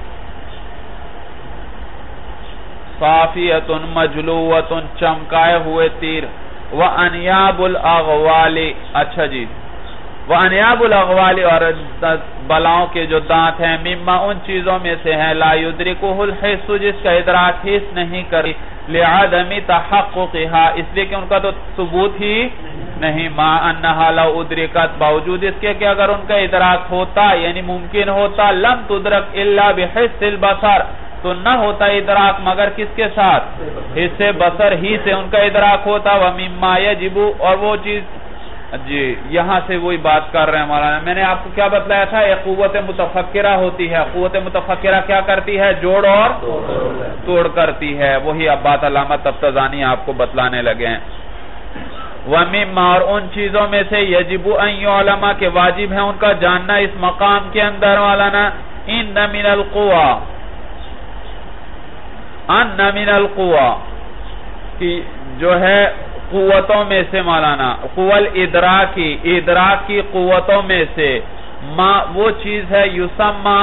صافیت مجلوۃ، چمکائے ہوئے تیر. وانیاب الاغوال، اچھا جی. وانیاب الاغوال، اور بلاؤں کے جو دانت ہیں. مما، ان چیزوں میں سے ہیں. لا یدرکہ الحس، جس کا ادراک حس نہیں کری. لعدم تحققها، اس لیے کہ ان کا تو ثبوت ہی نہیں. ما انہا لو ادرکت، باوجود اس کے کہ اگر ان کا ادراک ہوتا یعنی ممکن ہوتا. لم تدرک الا بحس البصر، تو نہ ہوتا ادراک مگر کس کے ساتھ؟ حس بصر ہی سے ان کا ادراک ہوتا. ومما یجب، اور وہ چیز جی یہاں سے وہی بات کر رہے ہیں مولانا. میں نے آپ کو کیا بتلایا تھا؟ ایک قوت متفکرہ ہوتی ہے. قوت متفکرہ کیا کرتی ہے؟ جوڑ اور توڑ کرتی ہے. وہی اب بات علامہ طبطزانی آپ کو بتلانے لگے ہیں. وَمِمَّا، اور ان چیزوں میں سے یجب ان یعلم، کے واجب ہے ان کا جاننا اس مقام کے اندر مولانا. ان من القوا، ان من القوا کی جو ہے قوتوں میں سے مولانا. قوال ادراکی، ادراک کی قوتوں میں سے. ما، وہ چیز ہے. یسمى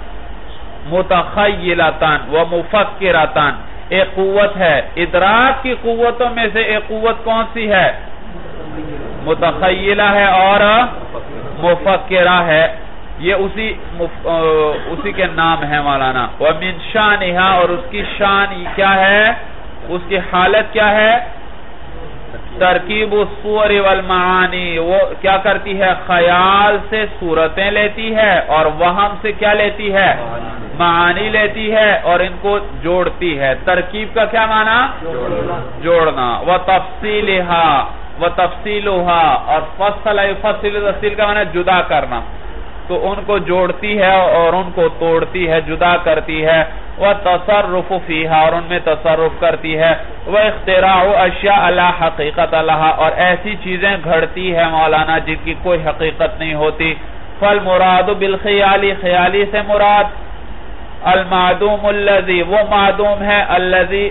متخیلتاً و مفکرتاً، ایک قوت ہے. ادراک کی قوتوں میں سے ایک قوت کون سی ہے؟ متخیلہ ہے اور مفکرہ ہے. یہ اسی اسی کے نام ہے مولانا. ومن شانہا، اور اس کی شان کیا ہے؟ اس کی حالت کیا ہے؟ ترکیب الصور والمعانی، وہ کیا کرتی ہے؟ خیال سے صورتیں لیتی ہے اور وہم سے کیا لیتی ہے؟ معانی لیتی ہے اور ان کو جوڑتی ہے. ترکیب کا کیا معنی؟ جوڑنا. وَتَفْصِيلِهَا وَتَفْصِيلُهَا اور فصل فصل تفصیل کا معنی جدا کرنا. تو ان کو جوڑتی ہے اور ان کو توڑتی ہے، جدا کرتی ہے. وَتَصَرُّفُ فِيهَا اور ان میں تصرف کرتی ہے. وَإِخْتِرَاعُ أَشْيَاءَ لَا حَقِيقَةَ لَهَا اور ایسی چیزیں گھڑتی ہے مولانا جن کی کوئی حقیقت نہیں ہوتی. فَالْمُرَادُ بِالْخِيَالِ خیالی سے مراد المعدوم الذي وہ معدوم ہے الذي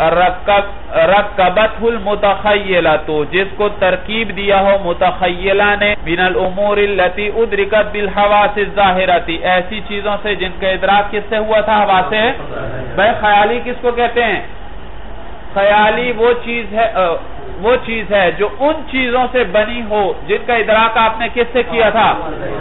رکبته المتخیلۃ جس کو ترکیب دیا ہو متخیلہ نے من الامور التي ادرکت بالحواس الظاہرۃ ایسی چیزوں سے جن کا ادراک کس سے ہوا تھا؟ حواس. بھائی خیالی کس کو کہتے ہیں؟ خیالی وہ چیز ہے وہ چیز ہے جو ان چیزوں سے بنی ہو جن کا ادراک آپ نے کس سے کیا تھا؟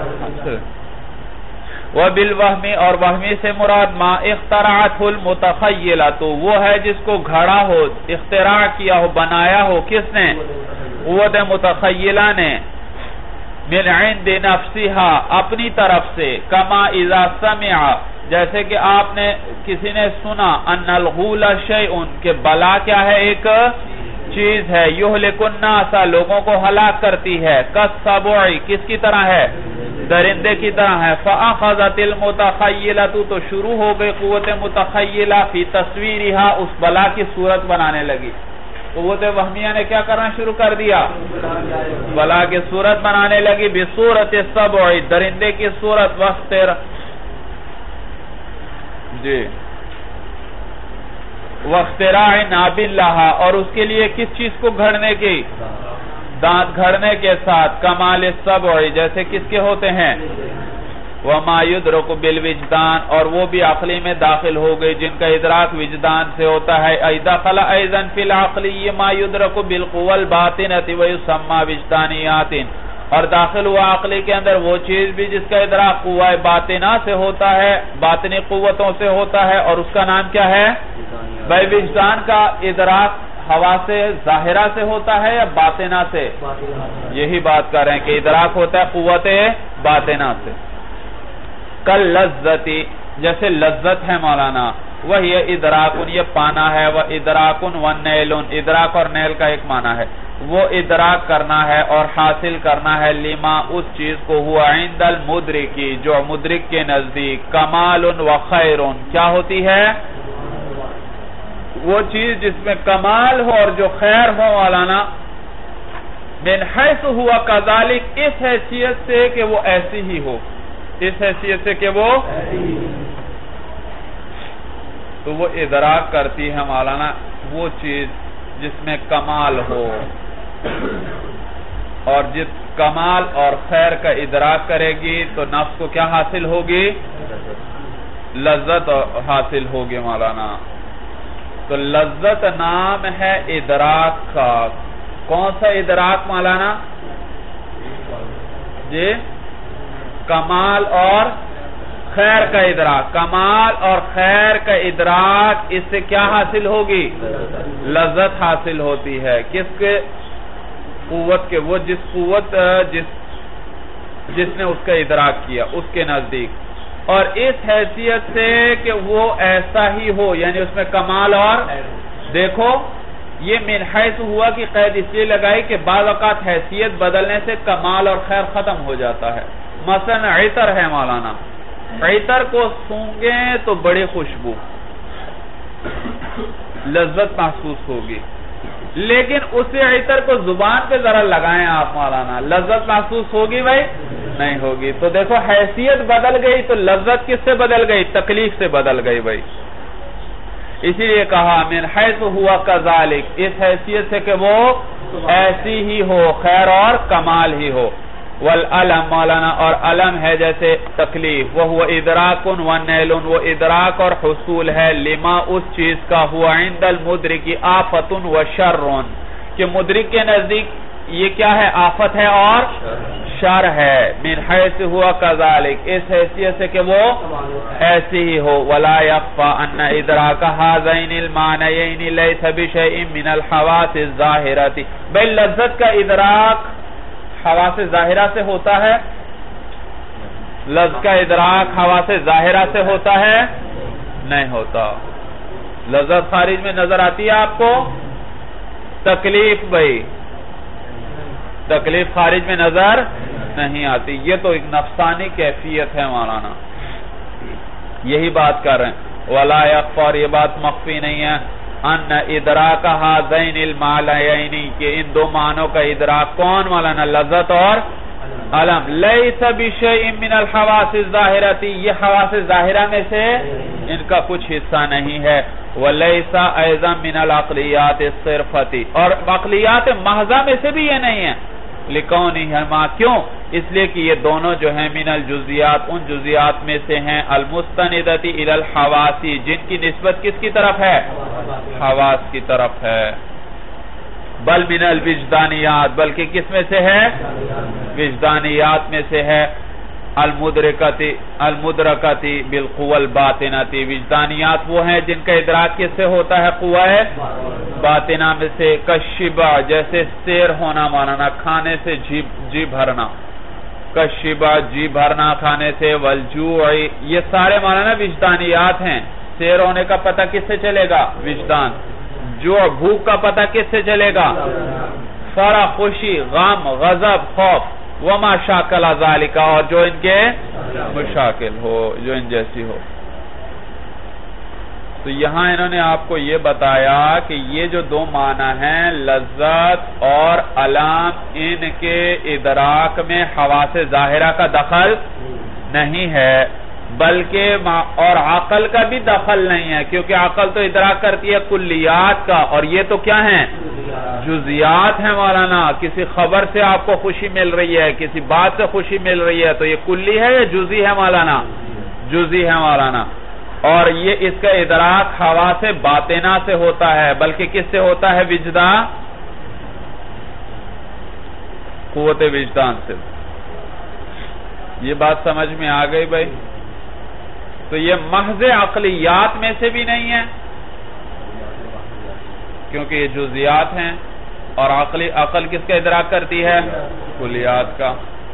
وَبِالْوَهْمِ اور وہمی سے مراد ما اخترعته المتخیلۃ وہ ہے جس کو گھڑا ہو، اختراع کیا ہو، بنایا ہو. کس نے؟ قوت متخیلہ نے. من عند نفسها اپنی طرف سے. کما اذا سمع جیسے کہ آپ نے کسی نے سنا ان الغول شیء کہ بلا کیا ہے؟ ایک چیز ہے. یہلک الناس لوگوں کو ہلاک کرتی ہے. کالسبع کس کی طرح ہے؟ درندے کی طرح ہے. فَأَخَذَتِ الْمُتَخَيِّلَةُ تو شروع ہو گئی قوت متخیلہ فی تصویرها اس بلا کی صورت بنانے لگی. قوت وہمیہ نے کیا کرنا شروع کر دیا؟ بلا کی صورت بنانے لگی. بصورت السبع درندے کی صورت. وَاخْتِرَ جی وَاخْتِرَاعِ نَابٍ لَهَا اور اس کے لیے کس چیز کو گھڑنے کی؟ دانت گھڑنے کے ساتھ. کمال السبع جیسے کس کے ہوتے ہیں؟ وما يدرك بالوجدان اور وہ بھی عقلی میں داخل ہو گئی جن کا ادراک وجدان سے ہوتا ہے. دخل ايضا في العقلی ما يدرك بالقوى الباطنة ويسمى وجدانیات اور داخل ہوا عقلی کے اندر وہ چیز بھی جس کا ادراک قوہ باطنہ سے ہوتا ہے، باطنی قوتوں سے ہوتا ہے اور اس کا نام کیا ہے؟ بھائی وجدان کا ادراک حواس ظاہرہ سے ہوتا ہے یا باطنہ سے؟ یہی بات کر رہے ہیں کہ ادراک ہوتا ہے قوت باطنہ سے. کل لذتی جیسے لذت ہے مولانا. وہی ادراکن یہ پانا ہے. وہ ادراکن و نیلن ادراک اور نیل کا ایک معنی ہے. وہ ادراک کرنا ہے اور حاصل کرنا ہے لما اس چیز کو ہوا عند المدرکی جو مدرک کے نزدیک کمال و خیر کیا ہوتی ہے؟ وہ چیز جس میں کمال ہو اور جو خیر ہو مولانا. من حیث ہوا کذالک اس حیثیت سے کہ وہ ایسی ہی ہو. اس حیثیت سے کہ وہ تو وہ ادراک کرتی ہے مولانا وہ چیز جس میں کمال ہو اور جس کمال اور خیر کا ادراک کرے گی تو نفس کو کیا حاصل ہوگی؟ لذت حاصل ہوگی مولانا. تو لذت نام ہے ادراک کا. کون سا ادراک مولانا؟ جی کمال اور خیر کا ادراک. کمال اور خیر کا ادراک اس سے کیا حاصل ہوگی؟ لذت حاصل ہوتی ہے. کس کے؟ قوت کے. وہ جس قوت جس جس نے اس کا ادراک کیا اس کے نزدیک اور اس حیثیت سے کہ وہ ایسا ہی ہو یعنی اس میں کمال اور دیکھو یہ من حیث ہوا کی قید اس لیے لگائی کہ بعض اوقات حیثیت بدلنے سے کمال اور خیر ختم ہو جاتا ہے. مثلا عطر ہے مولانا. عطر کو سونگیں تو بڑی خوشبو لذت محسوس ہوگی لیکن اسی عطر کو زبان پہ ذرا لگائیں آپ مولانا لذت محسوس ہوگی بھائی؟ نہیں ہوگی. تو دیکھو حیثیت بدل گئی تو لذت کس سے بدل گئی؟ تکلیف سے بدل گئی بھائی. اسی لیے کہا من حیث ہوا کذالک اس حیثیت سے کہ وہ ایسی ہی ہو خیر اور کمال ہی ہو. والعلم مولانا اور علم ہے جیسے تکلیف. وہ ادراکن و نیلن وہ ادراک اور حصول ہے لما اس چیز کا ہوا عند المدرک آفتن و شرن کہ مدرک کے نزدیک یہ کیا ہے؟ آفت ہے اور شر ہے. من حیث ہوا کذالک اس حیثیت سے کہ وہ ایسی ہی ہو. ولا یخفى ان ادراک هذین المعنیین لیس بشیء من الحواس الظاہرۃ بل لذت کا ادراک حواس ظاہرہ سے ہوتا ہے لذت کا ادراک حواس ظاہرہ سے ہوتا ہے؟ نہیں ہوتا. لذت خارج میں نظر آتی ہے آپ کو؟ تکلیف بھائی تکلیف خارج میں نظر نہیں آتی. یہ تو ایک نفسانی کیفیت ہے مولانا. یہی بات کر رہے ہیں. وَلَا يَخْفَى، اور یہ بات مخفی نہیں ہے، ان ادراک هذین المعنیین، کہ ان دو معنوں کا ادراک کون مولانا؟ لذت اور علم. لیس بشیء من الحواس الظاہرۃ، یہ حواس ظاہرہ میں سے ان کا کچھ حصہ نہیں ہے. ولیس ایضا من العقلیات الصرفۃ، اور عقلیات محضہ میں سے بھی یہ نہیں ہے. لکونہما، کیوں؟ اس لیے کہ یہ دونوں جو ہیں من الجزیات، ان جزیات میں سے ہیں، المستندۃ الی الحواس، جن کی نسبت کس کی طرف ہے؟ حواس کی طرف ہے. بل من الوجدانیات، بلکہ کس میں سے ہے؟ وجدانیات میں سے ہے. المدرکتی المدرکتی بالقوى الباطنۃ، وجدانیات وہ ہیں جن کا ادراک کس سے ہوتا ہے؟ قوہ باطنہ میں سے. کشبع، جیسے سیر ہونا مولانا، کھانے سے جی جی بھرنا. کشبع، جی بھرنا کھانے سے. والجوع، یہ سارے مولانا وجدانیات ہیں. سیر ہونے کا پتہ کس سے چلے گا؟ وجدان. جوع، بھوک کا پتہ کس سے چلے گا؟ فرح، خوشی، غم، غضب، خوف. وما شاکل ذالک، اور جو ان کے مشاکل ہو، جو ان جیسی ہو. تو یہاں انہوں نے آپ کو یہ بتایا کہ یہ جو دو معنی ہیں لذت اور علم، ان کے ادراک میں حواس ظاہرہ کا دخل نہیں ہے، بلکہ اور عقل کا بھی دخل نہیں ہے، کیونکہ عقل تو ادراک کرتی ہے کلیات کا، اور یہ تو کیا ہیں؟ جزیات ہیں مولانا. کسی خبر سے آپ کو خوشی مل رہی ہے، کسی بات سے خوشی مل رہی ہے، تو یہ کلی ہے یا جزی ہے مولانا؟ جزی ہے مولانا. اور یہ اس کا ادراک حواس باطنہ سے ہوتا ہے، بلکہ کس سے ہوتا ہے؟ وجدان، قوت وجدان سے. یہ بات سمجھ میں آ گئی بھائی؟ تو یہ محض عقلیات میں سے بھی نہیں ہے، کیونکہ یہ جزیات ہیں، اور عقلی عقل کس کا ادراک کرتی ہے؟ کلیات کا.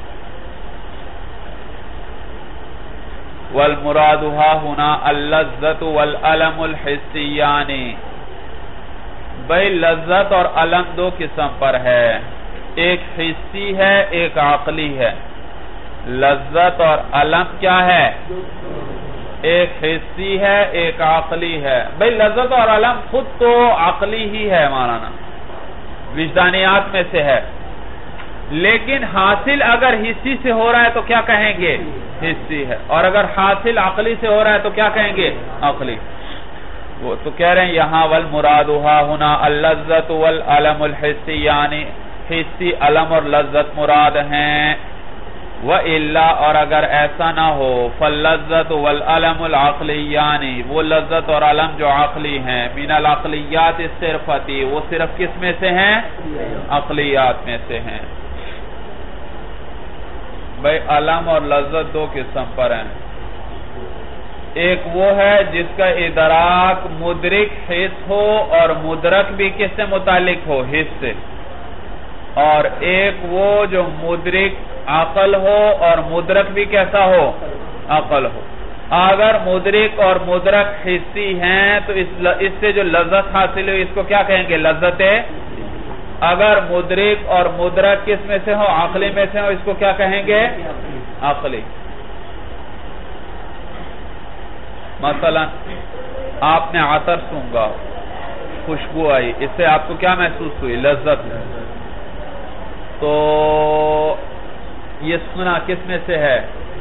والمراد ها هنا اللذت والعلم الحسیان، بھئی لذت اور علم دو قسم پر ہے، ایک حسی ہے ایک عقلی ہے. لذت اور علم کیا ہے؟ ایک حسی ہے ایک عقلی ہے. بھئی لذت اور علم خود تو عقلی ہی ہے مولانا، وجدانیات میں سے ہے، لیکن حاصل اگر حسی سے ہو رہا ہے تو کیا کہیں گے؟ حسی ہے. اور اگر حاصل عقلی سے ہو رہا ہے تو کیا کہیں گے؟ عقلی. وہ تو کہہ رہے ہیں یہاں والمراد ها هنا اللذت والعلم الحسیان، حسی علم اور لذت مراد ہیں. وَإِلَّا، اور اگر ایسا نہ ہو، فَاللَّذَّةُ وَالْعَلَمُ الْعَقْلِيَّانِ، وہ لذت اور علم جو عقلی ہیں، مِنَ الْعَقْلِيَّاتِ الصِّرْفَةِ، وہ صرف کس میں سے ہیں؟ عقلیات میں سے ہیں. بھئی علم اور لذت دو قسم پر ہیں. ایک وہ ہے جس کا ادراک مدرک حس ہو، اور مدرک بھی کس سے متعلق ہو؟ حس سے. اور ایک وہ جو مدرک عقل ہو اور مدرک بھی کیسا ہو؟ عقل ہو. اگر مدرک اور مدرک حسی ہیں تو اس سے جو لذت حاصل ہوئی اس کو کیا کہیں گے؟ لذت. اگر مدرک اور مدرک کس میں سے ہو؟ عقلی میں سے ہو، اس کو کیا کہیں گے؟ عقلی. مثلا آپ نے عطر سونگا، خوشبو آئی، اس سے آپ کو کیا محسوس ہوئی؟ لذت. تو یہ سنا کس میں سے ہے؟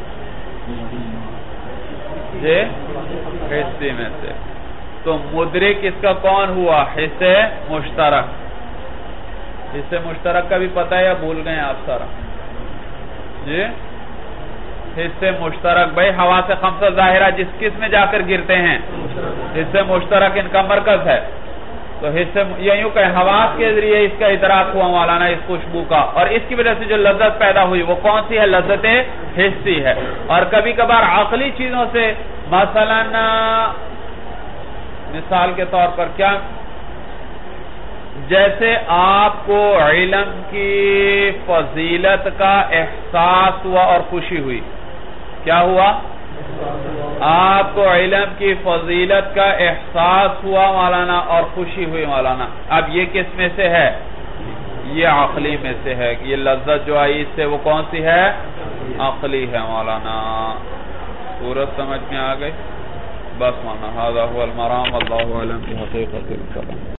جی حصے میں سے. تو مدرک اس کا کون ہوا؟ حصے مشترک. حصے مشترک کا بھی پتہ ہے یا بھول گئے آپ سارا؟ جی حصے مشترک. بھائی حواس خمسہ ظاہرہ جس کس میں جا کر گرتے ہیں؟ حصے مشترک ان کا مرکز ہے. تو حصے یوں کہ حواس کے ذریعے اس کا ادراک ہوا مولانا اس خوشبو کا، اور اس کی وجہ سے جو لذت پیدا ہوئی وہ کون سی ہے؟ لذت حسی ہے. اور کبھی کبھار عقلی چیزوں سے، مثلا مثال کے طور پر کیا، جیسے آپ کو علم کی فضیلت کا احساس ہوا اور خوشی ہوئی، کیا ہوا؟ آپ کو علم کی فضیلت کا احساس ہوا مولانا اور خوشی ہوئی مولانا. اب یہ کس میں سے ہے؟ یہ عقلی میں سے ہے. یہ لذت جو آئی اس سے وہ کون سی ہے؟ عقلی ہے مولانا. صورت سمجھ میں آ گئی؟ بس مولانا هذا هو المرام. اللہ علم بحقیقت الکلام.